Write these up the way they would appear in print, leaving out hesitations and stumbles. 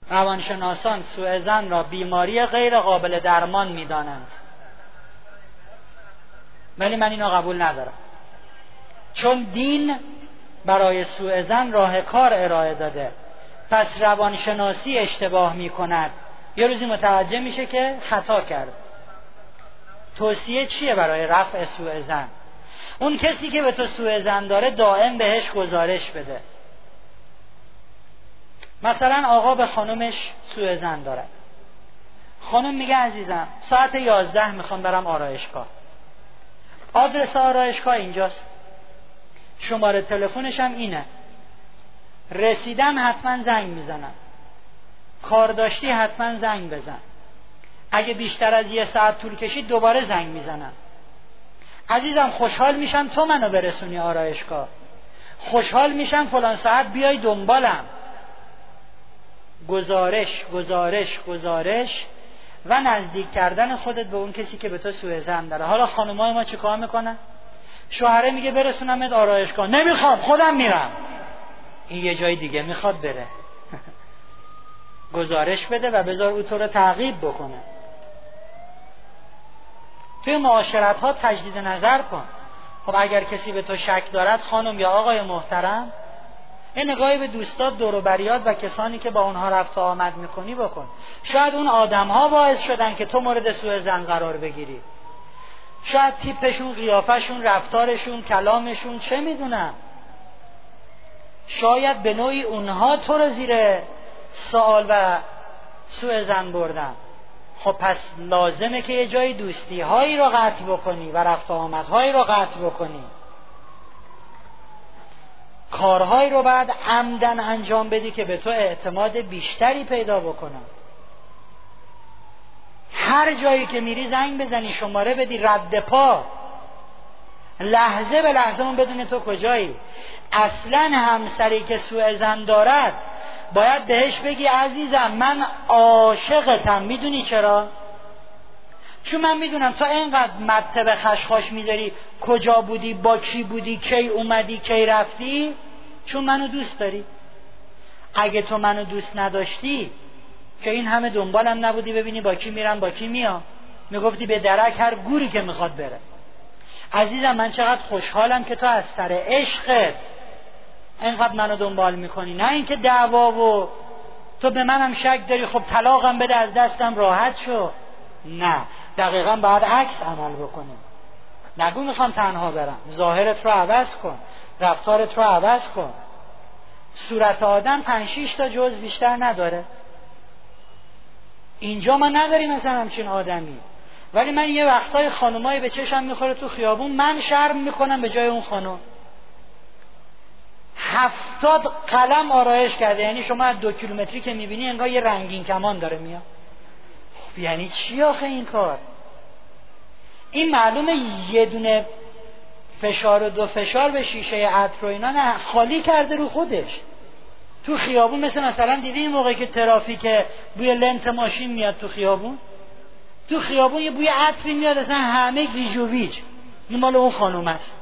روانشناسان سوء ظن را بیماری غیر قابل درمان می‌دانند، ولی من اینو قبول ندارم، چون دین برای سوء ظن راه کار ارائه داده. پس روانشناسی اشتباه می‌کند، یه روزی متوجه میشه که خطا کرد. توصیه چیه برای رفع سوء ظن؟ اون کسی که به تو سوء ظن داره دائم بهش گزارش بده. مثلا آقا به خانمش سوء ظن دارد، خانم میگه عزیزم ساعت 11 میخوام برم آرایشگاه، آدرس آرایشگاه اینجاست، شماره تلفنش هم اینه، رسیدم حتما زنگ میزنم، کار داشتی حتما زنگ بزن، اگه بیشتر از 1 ساعت طول کشید دوباره زنگ میزنم. عزیزم خوشحال میشم تو منو برسونی آرایشگاه، خوشحال میشم فلان ساعت بیای دنبالم. گزارش گزارش گزارش و نزدیک کردن خودت به اون کسی که به تو سوء ظن داره. حالا خانمای ما چیکار میکنن؟ شوهره میگه برسونمت آرایشگاه، نمیخوام خودم میرم، این یه جای دیگه میخواد بره. گزارش بده و بذار او تو رو تعقیب بکنه. توی معاشرت ها تجدید نظر کن. خب اگر کسی به تو شک دارد خانم یا آقای محترم، یه نگاهی به دوستات دور و بریات و کسانی که با اونها رفت و آمد میکنی بکن. شاید اون آدم ها باعث شدن که تو مورد سوء ظن قرار بگیری، شاید تیپشون، قیافشون، رفتارشون، کلامشون، چه میدونم، شاید به نوعی اونها تو رو زیر سوال و سوء ظن بردن. خب پس لازمه که یه جای دوستی هایی رو قطع بکنی و رفت و آمد هایی رو قطع بکنی، کارهایی رو بعد عمدن انجام بدی که به تو اعتماد بیشتری پیدا بکنن. هر جایی که میری زنگ بزنی، شماره بدی، رد پا، لحظه به لحظه اون بدون تو کجایی. اصلا همسری که سوء ظن دارد باید بهش بگی عزیزم من عاشقتم. میدونی چرا؟ چون من میدونم تو اینقدر مته به خشخاش میذاری کجا بودی، با کی بودی، کی اومدی، کی رفتی، چون منو دوست داری. اگه تو منو دوست نداشتی که این همه دنبالم نبودی ببینی با کی میرم با کی میام، میگفتی به درک هر گوری که میخواد بره. عزیزم من چقدر خوشحالم که تو از سر عشقت اینقدر منو دنبال میکنی، نه اینکه دعوا و تو به منم شک داری خب طلاقم بده از دستم راحت شو. نه، دقیقاً باید عکس عمل بکنیم. نگو میخوام تنها برم، ظاهرت رو عوض کن، رفتارت رو عوض کن. صورت آدم 5-6 تا جزء بیشتر نداره. اینجا ما نداریم مثلا همچین آدمی، ولی من یه وقتای خانمایی به چشم میخوره تو خیابون، من شرم میکنم به جای اون خانم. 70 قلم آرایش کرده، یعنی شما از 2 کیلومتری که میبینی انگار یه رنگین کمان داره میاد. خب یعنی چی آخه این کار؟ این معلومه یه دونه فشار و 2 فشار به شیشه عطر و اینا نه، خالی کرده رو خودش. تو خیابون مثلا دیدی این موقعی که ترافیک بوی لنت ماشین میاد تو خیابون یه بوی عطری میاد، اصلا همه گیج و ویج، این مال اون خانوم است.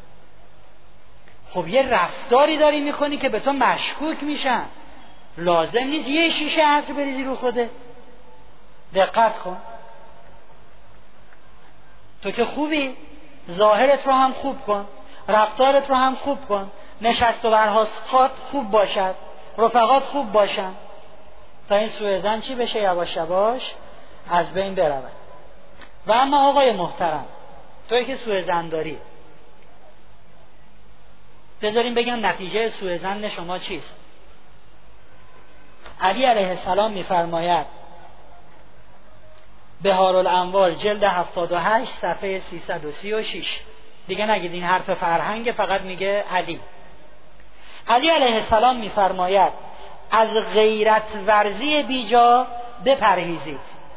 خب یه رفتاری داری میکنی که به تو مشکوک میشن. لازم نیست یه شیشه عطر بریزی رو خوده. دقت کن. تو که خوبی، ظاهرت رو هم خوب کن، رفتارت رو هم خوب کن، نشست و برخاست خوب باشد، رفقات خوب باشن، تا این سوء ظن چی بشه؟ یواش یواش از بین برود. و اما آقای محترم، توی که سوء ظن داری، بذاریم بگم نتیجه سوء ظن شما چیست. علی علیه السلام میفرماید، بهارالانوار جلد 78 صفحه 336، دیگه نگید این حرف فرهنگ، فقط میگه علی علیه السلام میفرماید از غیرت ورزی بیجا بپرهیزید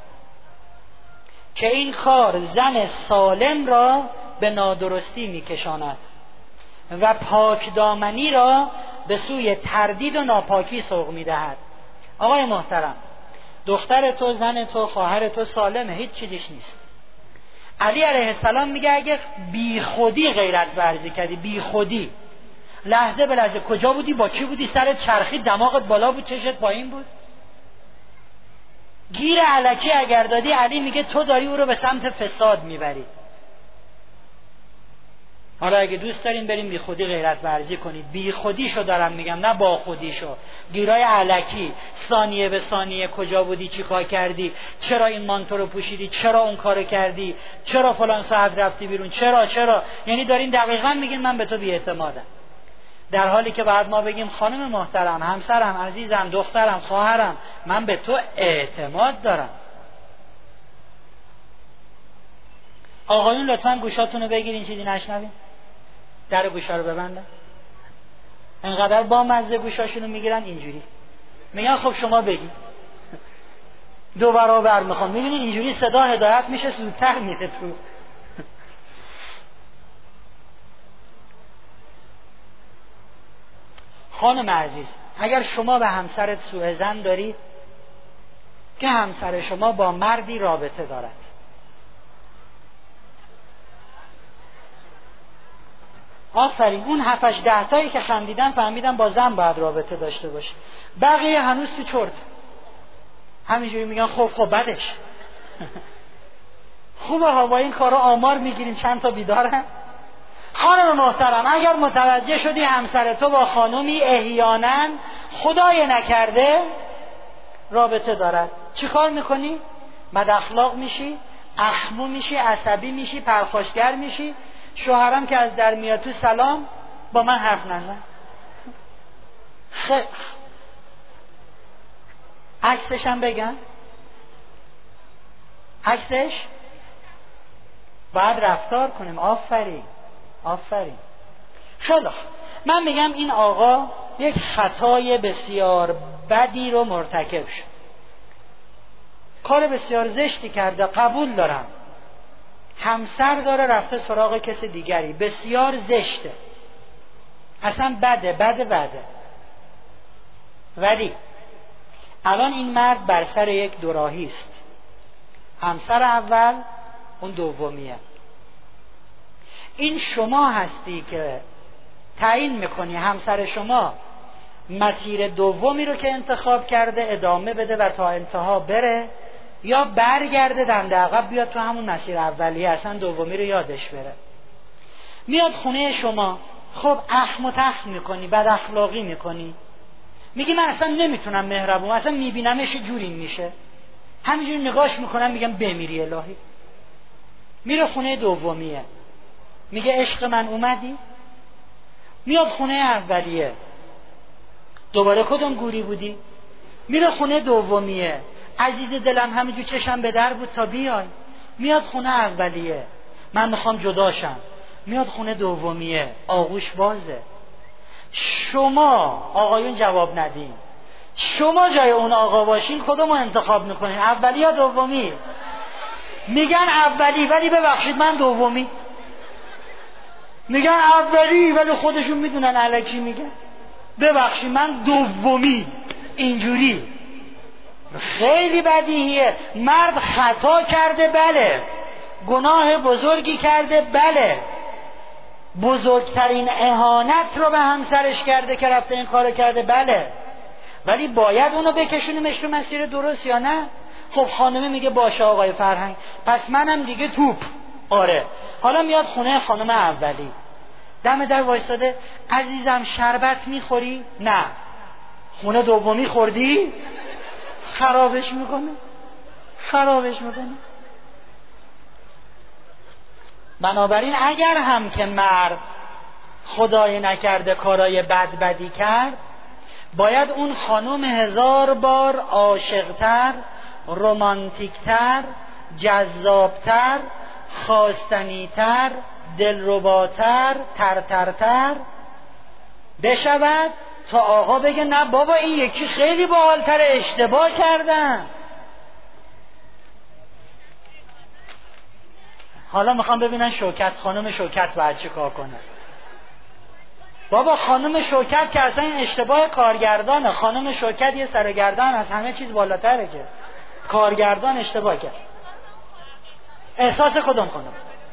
که این کار زن سالم را به نادرستی میکشاند و پاک دامنی را به سوی تردید و ناپاکی سوق میدهد. آقای محترم، دختر تو، زن تو، خواهر تو سالمه، هیچ چیزیش نیست. علی علیه السلام میگه اگه بی خودی غیرت ورزی کردی، بی خودی، لحظه به لحظه کجا بودی، با کی بودی، سرت چرخید، دماغت بالا بود، چشت پایین بود، گیر الکی اگر دادی، علی میگه تو داری او رو به سمت فساد میبری. حالا اگه دوست دارین بریم بی خودی غیرت ورزی کنید، بی خودیشو دارم میگم، نه با خودیشو. گیرای الکی، ثانیه به ثانیه کجا بودی، چی کار کردی، چرا این مانتو رو پوشیدی، چرا اون کارو کردی، چرا فلان ساعت رفتی بیرون، چرا، یعنی دارین دقیقاً میگین من به تو بی اعتمادم، در حالی که بعد ما بگیم خانم محترم، همسرم، عزیزم، دخترم، خواهرم، من به تو اعتماد دارم. آقایون لطفاً گوشاتون رو بگیرین، چیزی نشنوین، در گوشا رو ببندن. انقدر با مزه گوشاشون رو میگیرن اینجوری میگن خب شما بگی. 2 برابر میخوام. میدونی اینجوری صدا هدایت میشه، زودتر میره تو. خانم عزیز، اگر شما به همسرت سوء ظن داری که همسر شما با مردی رابطه دارد، آفرین، اون 7-10 تایی که خندیدن فهمیدن با زن باید رابطه داشته باشه، بقیه هنوز تو چرت، همینجوری میگن خب بعدش خوبه ها، با این کارا آمار میگیریم چند تا بیدارن. خانم محترم، اگر متوجه شدی همسر تو با خانومی احیانا خدای نکرده رابطه دارد، چی کار میکنی؟ بد اخلاق میشی، اخمو میشی، عصبی میشی، پرخاشگر میشی. شوهرم که از در میاد تو سلام، با من حرف نزن. عکسش هم بگن، عکسش باید رفتار کنیم. آفرین. خیلی من میگم این آقا یک خطای بسیار بدی رو مرتکب شد، کار بسیار زشتی کرده، قبول دارم، همسر داره رفته سراغ کس دیگری، بسیار زشته، اصلا بده. ولی الان این مرد بر سر یک دوراهی است، همسر اول اون دومیه. این شما هستی که تعیین میکنی همسر شما مسیر دومی رو که انتخاب کرده ادامه بده و تا انتها بره، یا برگرده دنده عقب بیاد تو همون مسیر اولیه، اصلا دومی رو یادش بره. میاد خونه شما، خب اخم و تخم میکنی، بد اخلاقی میکنی، میگی من اصلا نمیتونم مهربون، اصلا میبینمش جوری میشه، همینجوری نگاش میکنم میگم بمیری الهی. میره خونه دومیه، میگه عشق من اومدی. میاد خونه اولیه، دوباره کدوم گوری بودی. میره خونه دومیه، عزیز دلم همینجور چشم به در بود تا بیای. میاد خونه اولیه، من میخوام جداشم. میاد خونه دومیه، آغوش بازه. شما آقایون جواب ندین، شما جای اون آقا باشین کدومو انتخاب میکنین، اولی یا دومی؟ میگن اولی ولی ببخشید من دومی. میگن اولی ولی خودشون میدونن الکی میگن ببخشید من دومی. اینجوری خیلی بدیهیه. مرد خطا کرده، بله، گناه بزرگی کرده، بله، بزرگترین اهانت رو به همسرش کرده که رفته این کارو کرده، بله، ولی باید اونو بکشونیمش تو مسیر درست یا نه؟ خب خانمه میگه باشه آقای فرهنگ، پس منم دیگه توپ. آره، حالا میاد خونه خانم اولی، دم در وایستاده، عزیزم شربت میخوری؟ نه. خونه دومی خوردی؟ خرابش میکنه. بنابراین اگر هم که مرد خدای نکرده کارای بدی کرد، باید اون خانم 1000 بار عاشقتر، رمانتیکتر، جذابتر، خواستنیتر، دلرباتر، ترترتر بشود تا آقا بگه نه بابا این یکی خیلی باحالتر، اشتباه کردم. حالا میخوام ببینن شوکت، خانم شوکت باید چه کار کنه. بابا خانم شوکت که اصلا این اشتباه کارگردانه. خانم شوکت یه سرگردان از همه چیز بالاتره که کارگردان اشتباه کرد. احساس کدوم خانم؟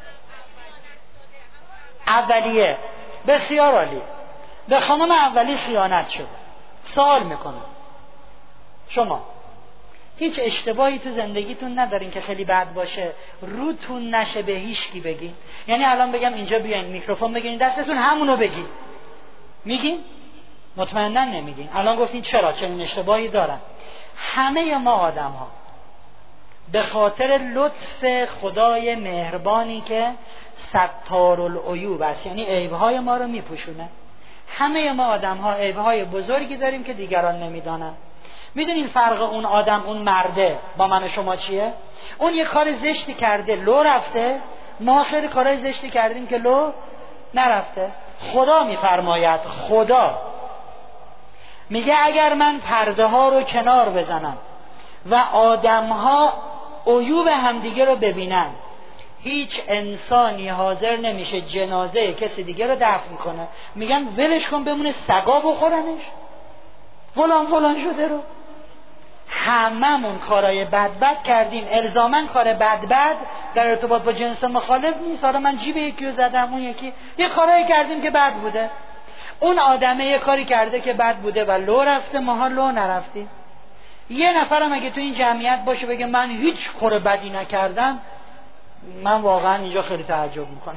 اولیه. بسیار عالی. به خانم اولی خیانت شده. سوال میکنم، شما هیچ اشتباهی تو زندگیتون ندارین که خیلی بد باشه روتون نشه به هیچ کی بگین. یعنی الان بگم اینجا بیاین میکروفون بگیرین دستتون همونو بگین، میگین؟ مطمئنا نمیگین. الان گفتین چرا چنین اشتباهی دارن. همه ما آدم ها به خاطر لطف خدای مهربانی که ستارالعیوب است، یعنی عیبهای ما رو میپوشونه، همه ما آدم ها عیبهای بزرگی داریم که دیگران نمیدانن. میدونین فرق اون آدم، اون مرده با من و شما چیه؟ اون یه کار زشتی کرده لو رفته، ما خیلی کارهای زشتی کردیم که لو نرفته. خدا میفرماید، خدا میگه اگر من پرده ها رو کنار بزنم و آدم ها عیوب همدیگه رو ببینن، هیچ انسانی حاضر نمیشه جنازه کسی دیگه رو دفن کنه. میگن ولش کن بمونه سگا بخورنش، فلان شده رو. هممون کارهای بد کردیم. الزامن کار بد در ارتباط با جنس مخالف نیست. حالا من جیب یکی رو زدم، اون یکی یه کارایی کردیم که بد بوده. اون آدمه یه کاری کرده که بد بوده و لو رفته، ماها لو نرفتیم. یه نفرم اگه تو این جمعیت باشه بگه من هیچ کار بدی نکردم، من واقعا اینجا خیلی تعجب میکنم.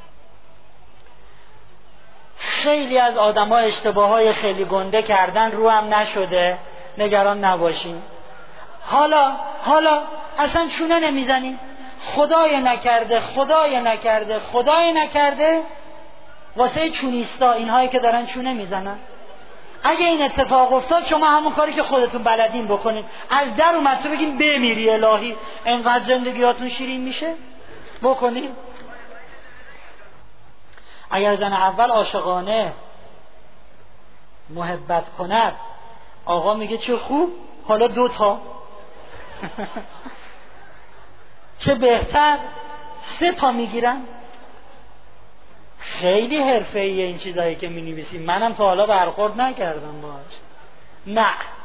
خیلی از آدم‌ها اشتباهات خیلی گنده کردن، رو هم نشده، نگران نباشین. حالا اصلا چونه نمیزنین. خدای نکرده واسه چونیستا، اینهایی که دارن چونه میزنن. اگه این اتفاق افتاد شما همون کاری که خودتون بلدین بکنین، از در اومد تو بگین بمیری الهی انقدر زندگیاتون شیرین میشه، بکنین. اگر زن اول عاشقانه محبت کند، آقا میگه چه خوب، حالا 2 تا چه بهتر 3 تا میگیرن. خیلی حرفه‌ایه این چیزایی که می‌نویسیم. منم تا حالا برخورد نکردم باهاش. نه،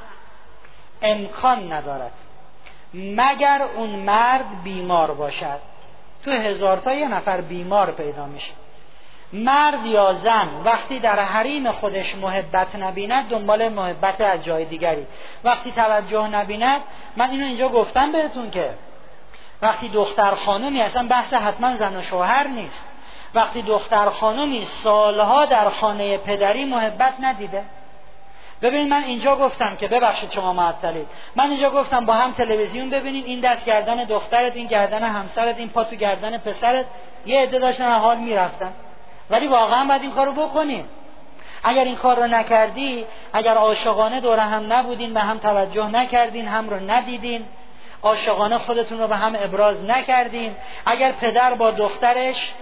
امکان ندارد مگر اون مرد بیمار باشد. تو 1000 تا یه نفر بیمار پیدا میشه. مرد یا زن وقتی در حریم خودش محبت نبیند، دنبال محبت از جای دیگری. وقتی توجه نبیند، من اینو اینجا گفتم بهتون که وقتی دختر خانومی، اصلا بحث حتما زن و شوهر نیست، وقتی دختر خانومی سالها در خانه پدری محبت ندیده. ببینید من اینجا گفتم که ببخشید شما معطلید، من اینجا گفتم با هم تلویزیون ببینید، این دست گردن دخترت، این گردن همسرت، این پا تو گردن پسرت، یه عده داشتن حال میرفتن. ولی واقعا باید این کارو بکنین. اگر این کار رو نکردی، اگر عاشقانه دور هم نبودین، به هم توجه نکردین، هم رو ندیدین، عاشقانه خودتون رو به هم ابراز نکردین، اگر پدر با دخترش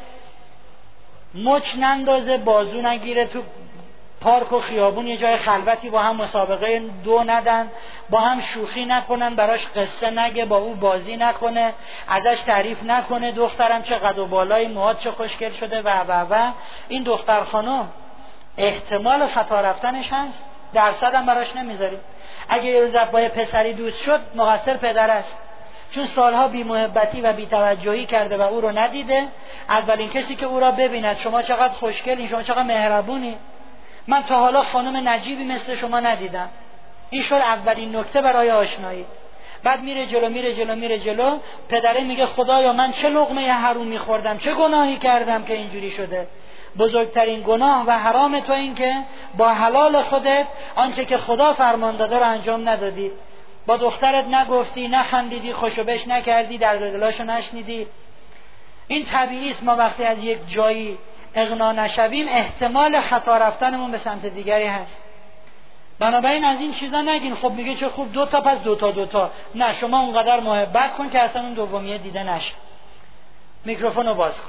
مچ نندازه، بازو نگیره، تو پارک و خیابون یه جای خلوتی با هم مسابقه 2 ندن، با هم شوخی نکنن، براش قصه نگه، با او بازی نکنه، ازش تعریف نکنه دخترم چه قد و بالای موهات چه خوشگل شده و این دختر خانم احتمال خطا رفتنش هست، درصد هم براش نمیذاریم. اگه یه روز با یه پسری دوست شد، مقصر پدر است، چون سالها بی محبتی و بی توجهی کرده و او رو ندیده. اولین کسی که او را ببیند شما چقدر خوشگلین، شما چقدر مهربونی، من تا حالا خانم نجیبی مثل شما ندیدم، این شد اولین نکته برای آشنایی. بعد میره جلو، پدره میگه خدایا من چه لقمه حروم میخوردم، چه گناهی کردم که اینجوری شده. بزرگترین گناه و حرام تو این که با حلال خودت آنچه که خدا فرمان داده رو انجام ندادی، با دخترت نگفتی، نخندیدی، خوشو بش نکردی، درد دلاشو نشنیدی. این طبیعی است، ما وقتی از یک جایی اغنا نشویم احتمال خطا رفتنمون به سمت دیگری هست. بنابراین از این چیزا نگین خب میگه چه خوب 2 تا پس 2 تا. نه، شما اونقدر محبت کن که اصلا اون دومیه دیده نشه. میکروفون رو باز کن.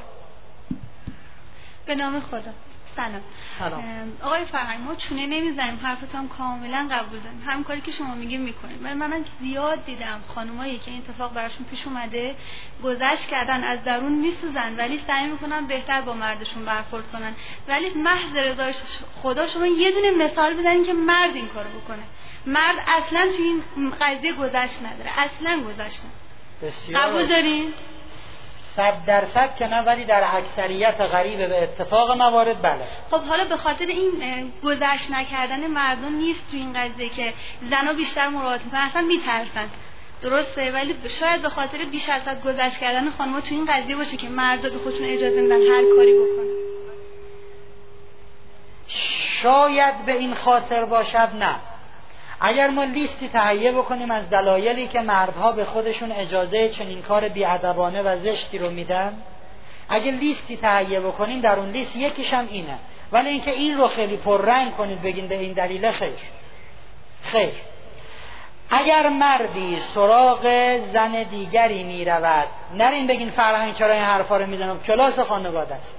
به نام خدا. سلام. آقای فرهنگ، ما چونه نمیزنیم، حرفتون هم کاملا قبول داریم، هم کاری که شما میگین میکنیم. من زیاد دیدم خانمایی که این اتفاق براشون پیش اومده، گذشت کردن، از درون میسوزن ولی سعی میکنن بهتر با مردشون برخورد کنن، ولی محض رضای خدا شما یه دونه مثال بزنین که مرد این کارو بکنه. مرد اصلا تو این قضیه گذشت نداره، اصلا گذشت نداره. قبول دارین؟ 100% که نه، ولی در اکثریت غریبه به اتفاق موارد بله. خب حالا به خاطر این گذشت نکردن مردم نیست تو این قضیه که زنا بیشتر مراعات میکنن، اصلا میترسن. درسته، ولی شاید به خاطر بیش از حد گذشت کردن خانم‌ها تو این قضیه باشه که مردا به خودشون اجازه میدن هر کاری بکنن. شاید به این خاطر باشد. نه، اگر ما لیستی تهیه بکنیم از دلایلی که مردها به خودشون اجازه چنین کار بی‌ادبانه و زشتی رو میدن، اگه لیستی تهیه بکنیم در اون لیست یکیش هم اینه، ولی اینکه این رو خیلی پررنگ کنید بگین به این دلیل، خیر. اگر مردی سراغ زن دیگری می رود، نرین بگین فرهنگ چرا این حرفا رو میزنم، کلاس خانواده است.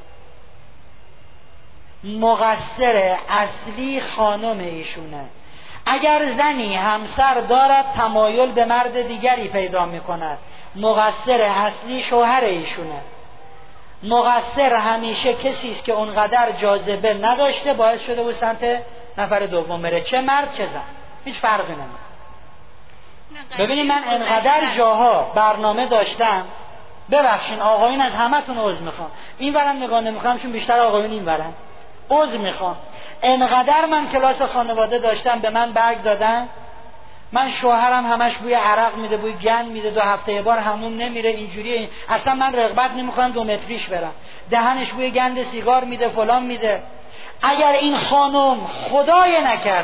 مقصر اصلی خانم ایشونه. اگر زنی همسر دارد تمایل به مرد دیگری پیدا می کند، مقصر اصلی شوهر ایشونه. مقصر همیشه کسی است که اونقدر جاذبه نداشته باعث شده بود سمت نفر دوم بره، چه مرد چه زن، هیچ فرقی نمیکنه. ببینید من انقدر جاها برنامه داشتم، ببخشین آقایون از همتون عذر میخوام، این ورم نگاه نمیکنم چون بیشتر آقایون این ورم، عذر میخوام. انقدر من کلاس خانواده داشتم به من برگ دادن، من شوهرم همش بوی عرق میده، بوی گند میده، 2 هفته یه بار حموم نمیره، اینجوری اصلا من رغبت نمیکنم 2 متریش برم، دهنش بوی گند سیگار میده، فلان میده. اگر این خانم خدای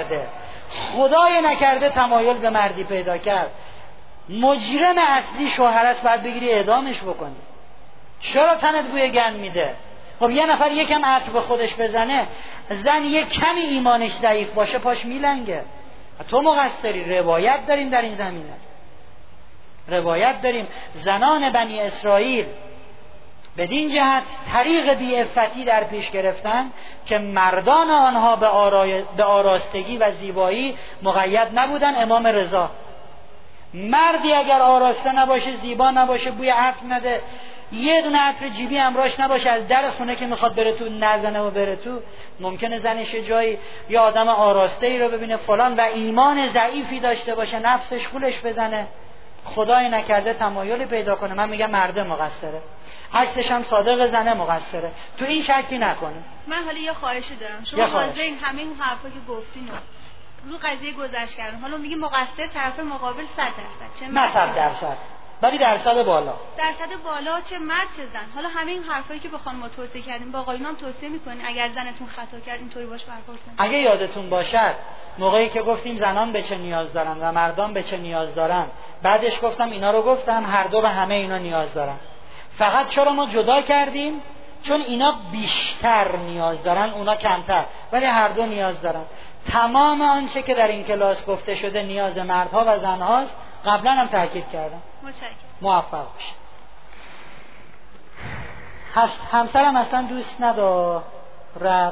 نکرده تمایل به مردی پیدا کرد، مجرم اصلی شوهر است، باید بگیری اعدامش بکنی. چرا تنت بوی گند میده؟ خب یه نفر یکم عطر به خودش بزنه، زن یک کمی ایمانش ضعیف باشه پاش میلنگه. تو مقصری. روایت داریم در این زمینه، روایت داریم زنان بنی اسرائیل بدین جهت طریق بی‌عفتی در پیش گرفتن که مردان آنها به آراستگی و زیبایی مقید نبودن. امام رضا، مردی اگر آراسته نباشه، زیبا نباشه، بوی عطر نده، یه دونه عطر جیبی همراهش نباشه، از در خونه که میخواد بره تو نزنه و بره تو، ممکنه زنش جایی یا آدم آراسته ای رو ببینه فلان و ایمان ضعیفی داشته باشه، نفسش خولش بزنه، خدای نکرده تمایلی پیدا کنه. من میگم مرد مقصره، عکسش هم صادق زنه مقصره. تو این شکی نکنه. من حالا یه خواهشی دارم، شما حاضرین همه این حرفا که گفتین رو قضیه گذشت کردن، حالا میگی مقصر طرف مقابل 100%، چه نه 100%، ولی درصد بالا چه مرد چه زن. حالا همه این حرفایی که به خانم‌ها توصیه کردیم با آقایون هم توصیه می‌کنین اگر زنتون خطا کرد اینطوری باش برخورد کنید. اگه یادتون باشد موقعی که گفتیم زنان به چه نیاز دارن و مردان به چه نیاز دارن، بعدش گفتم اینا رو گفتم هر دو به همه اینا نیاز دارن، فقط چرا ما جدا کردیم؟ چون اینا بیشتر نیاز دارن، اونا کمتر، ولی هر دو نیاز دارن. تمام آنچه که در این کلاس گفته شده نیاز مردها و زنهاست. قبلا هم تاکید کردم. متشکرم. موفق باشید. همسرم اصلا دوست ندارد.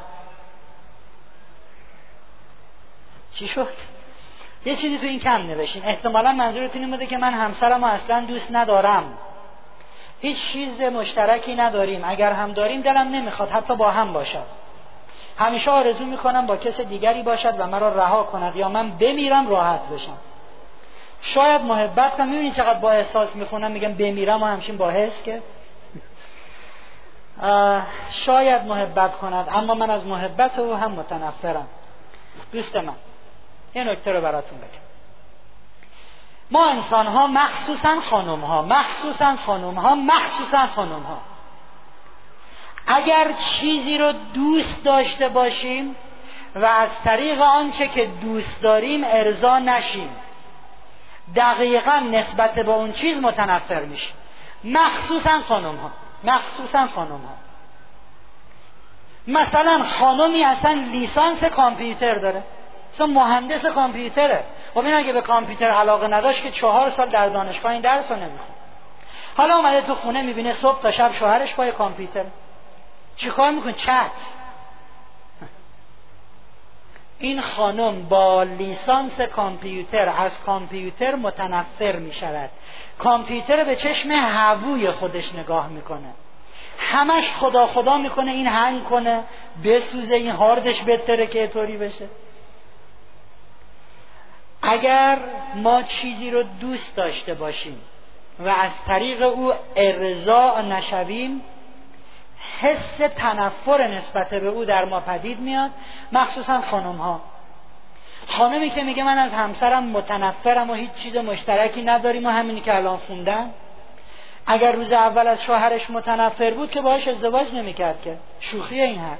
چی شد؟ یه چیزی تو این کم نوشین. احتمالا منظورتون این بوده که من همسرم اصلا دوست ندارم، هیچ چیز مشترکی نداریم، اگر هم داریم دلم نمیخواد حتی با هم باشد، همیشه آرزو میکنم با کس دیگری باشد و مرا رها کند یا من بمیرم راحت بشم. شاید محبت کنم. میبینید چقدر با احساس میخونم، میگم بمیرم و همچین با حس که شاید محبت کند، اما من از محبت او هم متنفرم. دوست من، یه نکته رو براتون بگم. ما انسان ها مخصوصا خانم ها اگر چیزی رو دوست داشته باشیم و از طریق آنچه که دوست داریم ارضا نشیم، دقیقاً نسبت به اون چیز متنفر میشیم. مخصوصا خانم ها. مثلا خانمی اصلا لیسانس کامپیوتر داره، اصلا مهندس کامپیوتره. خب این اگه به کامپیوتر علاقه نداشت که 4 سال در دانشگاه این درس رو نمیخونه. حالا اومده تو خونه میبینه صبح تا شب شوهرش پای کامپیوتر، چیکار میکنه؟ چت. این خانم با لیسانس کامپیوتر از کامپیوتر متنفر میشود. کامپیوتر به چشم هووی خودش نگاه میکنه، همش خدا میکنه این هنگ کنه، بسوزه، این هاردش بهتره که طوری بشه. اگر ما چیزی رو دوست داشته باشیم و از طریق او ارضا نشویم، حس تنفر نسبت به او در ما پدید میاد، مخصوصا خانم ها. خانمی که میگه من از همسرم متنفرم و هیچ چیز مشترکی نداریم و همینی که الان خوندم، اگر روز اول از شوهرش متنفر بود که باهاش ازدواج نمیکرد که. شوخی این حرف.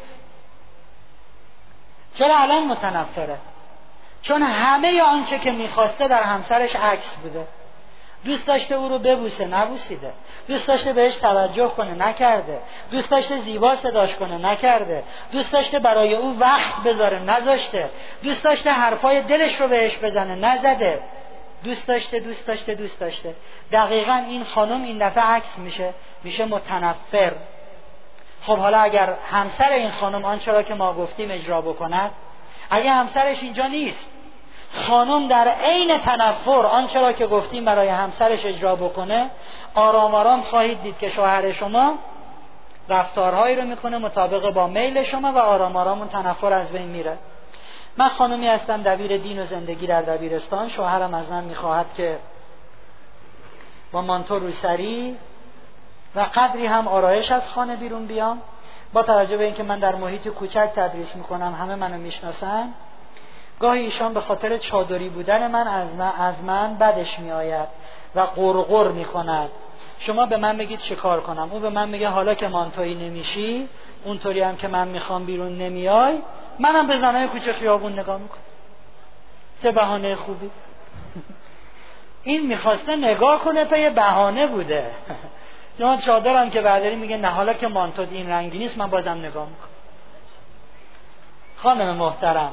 چرا الان متنفره؟ چون همه آنچه که میخواسته در همسرش عکس بوده. دوست داشته او رو ببوسه، نبوسیده. دوست داشته بهش توجه کنه، نکرده. دوست داشته زیبا صداش کنه، نکرده. دوست داشته برای او وقت بذاره، نذاشته. دوست داشته حرفای دلش رو بهش بزنه، نزده. دوست داشته. دقیقاً این خانم این دفعه عکس میشه متنفر. خب حالا اگر همسر این خانم آنچه را که ما گفتیم اجرا بکند، اگه همسرش اینجا نیست، خانم در عین تنفر آنچه را که گفتیم برای همسرش اجرا بکنه، آرام آرام خواهید دید که شوهر شما رفتارهایی رو میکنه مطابق با میل شما و آرام آرام اون تنفر از بین میره. من خانمی هستم دبیر دین و زندگی در دبیرستان. شوهرم از من میخواهد که با مانتو روسری و قدری هم آرایش از خانه بیرون بیام. با توجه به اینکه من در محیط کوچک تدریس میکنم، همه منو میشناسن، گاهی ایشان به خاطر چادری بودن من از من بدش میآید و قرقر میکند. شما به من بگید چه کار کنم؟ او به من میگه حالا که مانتویی نمیشی، اونطوری هم که من میخوام بیرون نمیای، منم به زنای کوچه خیابون نگاه میکنم. چه بهانه خوبی. این میخواسته نگاه کنه، پی بهانه بوده. چون چادرم که برداری میگه نه حالا که مانتو این رنگی نیست، من بازم نگاه میکنم. خانم محترم،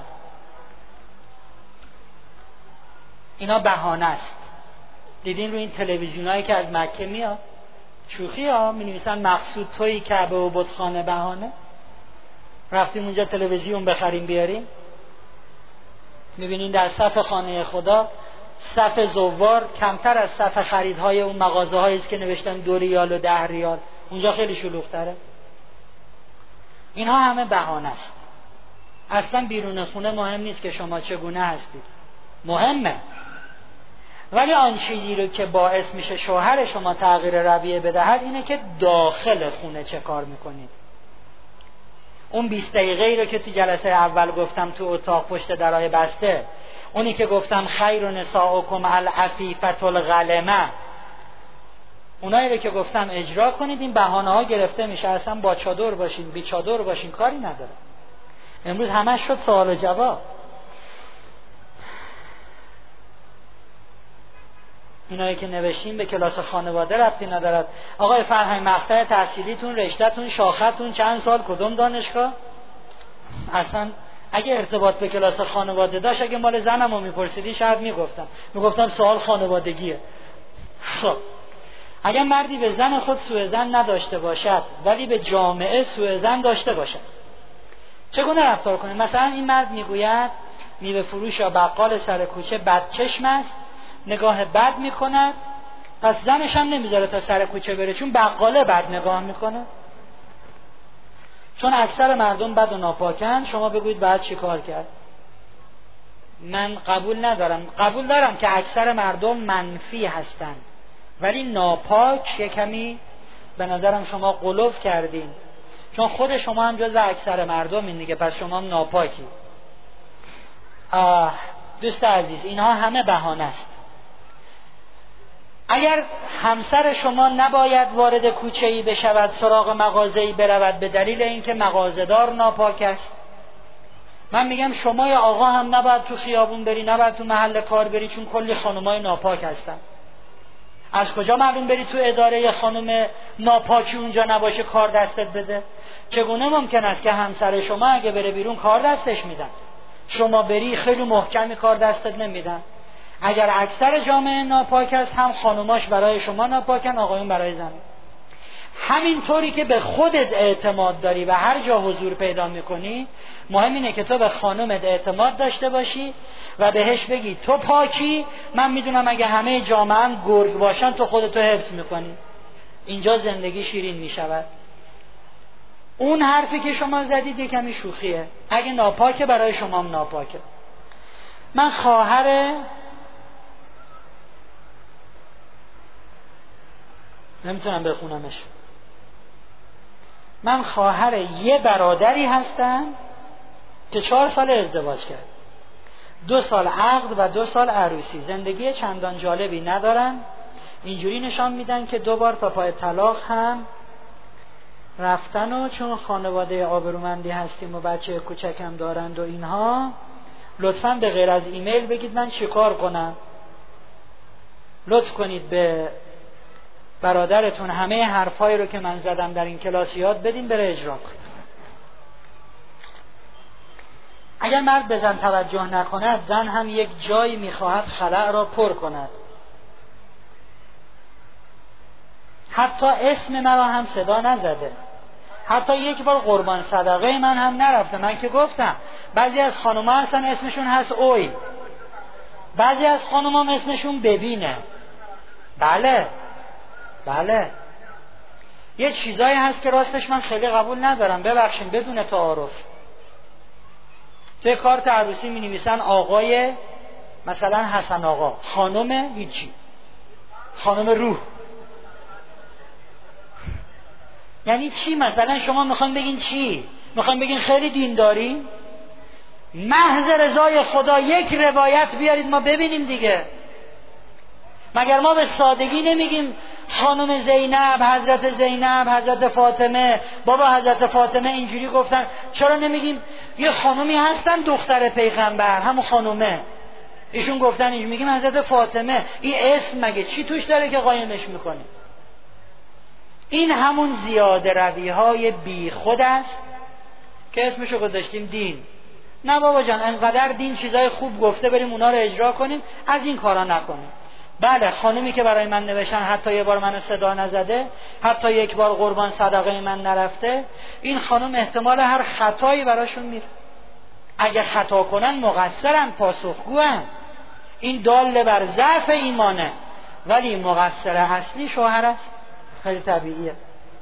اینا بهانه است. دیدین رو این تلویزیونایی که از مکه میاد شوخی ها می نویسن مقصود تویی کعبه و بتخانه بهانه. رفتیم اونجا تلویزیون بخریم بیاریم، میبینین در صف خانه خدا صف زوار کمتر از صف خریدهای اون مغازه هایی است که نوشتن 2 ریال و 10 ریال. اونجا خیلی شلوغ تره. اینها همه بهانه است. اصلا بیرون خونه مهم نیست که شما چگونه هستید، مهمه. ولی آن چیزی رو که باعث میشه شوهر شما تغییر رویه بدهد اینه که داخل خونه چه کار میکنید. اون 20 دقیقه‌ای رو که تو جلسه اول گفتم تو اتاق پشت درای بسته، اونی که گفتم خیر نساؤکم العفیفة الغلمه، اونایی رو که گفتم اجرا کنید. این بهانه ها گرفته میشه. اصلا با چادر باشین بی چادر باشین کاری نداره. امروز همش شد سوال و جواب. اینایی که نوشتین به کلاس خانواده ربطی ندارد. آقای فرهنگ، مقطع تحصیلیتون، رشته‌تون، شاختون، چند سال، کدوم دانشگاه؟ اصلا اگه ارتباط به کلاس خانواده داشت، اگه مال زنمو میپرسیدی شاید میگفتم سوال خانوادگیه. خب اگه مردی به زن خود سوء ظن نداشته باشد ولی به جامعه سوء ظن داشته باشد، چگونه رفتار کنه؟ مثلا این مرد میگوید میوه فروش یا بقال سر کوچه بدچشم است، نگاه بد میکند، پس زنش هم نمیذاره تا سر کوچه بره چون بقاله بد نگاه میکنه. چون اکثر مردم بد و ناپاکن، شما بگویید بعد چی کار کرد؟ من قبول دارم که اکثر مردم منفی هستن، ولی ناپاک یه کمی به نظرم شما غلو کردین، چون خود شما هم جزو اکثر مردم این دیگه، پس شما هم ناپاکی. دوست عزیز، اینها همه بهانه است. اگر همسر شما نباید وارد کوچه‌ای بشود، سراغ مغازه‌ای برود به دلیل اینکه مغازه‌دار ناپاک است، من میگم شما یا آقا هم نباید تو خیابون بری، نباید تو محل کار بری، چون کلی خانمای ناپاک هستن. از کجا معلوم بری تو اداره خانم ناپاکی اونجا نباشه کار دستت بده؟ چگونه ممکن است که همسر شما اگه بره بیرون کار دستش میدن، شما بری خیلی محکمی کار دستت نمیدن؟ اگر اکثر جامعه ناپاک است، هم خانوماش برای شما ناپاکن، آقایون برای زن. همین طوری که به خودت اعتماد داری و هر جا حضور پیدا میکنی، مهم اینه که تو به خانومت اعتماد داشته باشی و بهش بگی تو پاکی، من میدونم اگه همه جامعه هم گرگ باشن تو خودتو حفظ میکنی، اینجا زندگی شیرین میشود. اون حرفی که شما زدید یه کمی شوخیه. اگه ناپاکه برای شما هم ناپاکه. من نمیتونم بخونمش. من خواهر یه برادری هستم که 4 سال ازدواج کرد. 2 سال عقد و 2 سال عروسی، زندگی چندان جالبی ندارن. اینجوری نشان میدن که 2 بار تا پای طلاق هم رفتن و چون خانواده آبرومندی هستیم و بچه کوچکم دارند و اینها، لطفاً به غیر از ایمیل بگید من چیکار کنم. لطف کنید به برادرتون همه حرفایی رو که من زدم در این کلاس یاد بدین، بره اجرا کنید. اگر مرد به زن توجه نکند، زن هم یک جایی میخواهد خلأ را پر کند. حتی اسم مرا هم صدا نزده، حتی یک بار قربان صدقه من هم نرفته. من که گفتم بعضی از خانوما هستن اسمشون هست اوی، بعضی از خانوما اسمشون ببینه. بله یه چیزایی هست که راستش من خیلی قبول ندارم، ببخشید بدون تعارف. توی کارت عروسی می نویسن آقای مثلا حسن آقا، خانم هیچی، خانم روح. یعنی چی؟ مثلا شما میخواین بگین چی؟ میخواین بگین خیلی دینداری؟ محض رضای خدا یک روایت بیارید ما ببینیم دیگه. مگر ما به سادگی نمیگیم خانم زینب، حضرت زینب، حضرت فاطمه، بابا حضرت فاطمه اینجوری گفتن؟ چرا نمیگیم یه خانومی هستن دختر پیغمبر، همون خانومه، ایشون گفتن اینجوری؟ میگیم حضرت فاطمه. این اسم مگه چی توش داره که قایمش میکنیم؟ این همون زیاده روی های بی خود است که اسمشو گذاشتیم دین. نه بابا جان، انقدر دین چیزای خوب گفته بریم اونا رو اجرا کنیم، از این کارا نکنیم. بله، خانمی که برای من نوشتن حتی یه بار منو صدا نزده، حتی یک بار قربان صدقه من نرفته، این خانم احتمال هر خطایی براشون میره. اگه خطا کنن مقصرن، پاسخگوان. این دال بر ضعف ایمانه، ولی مقصر اصلی شوهر است. خیلی طبیعیه.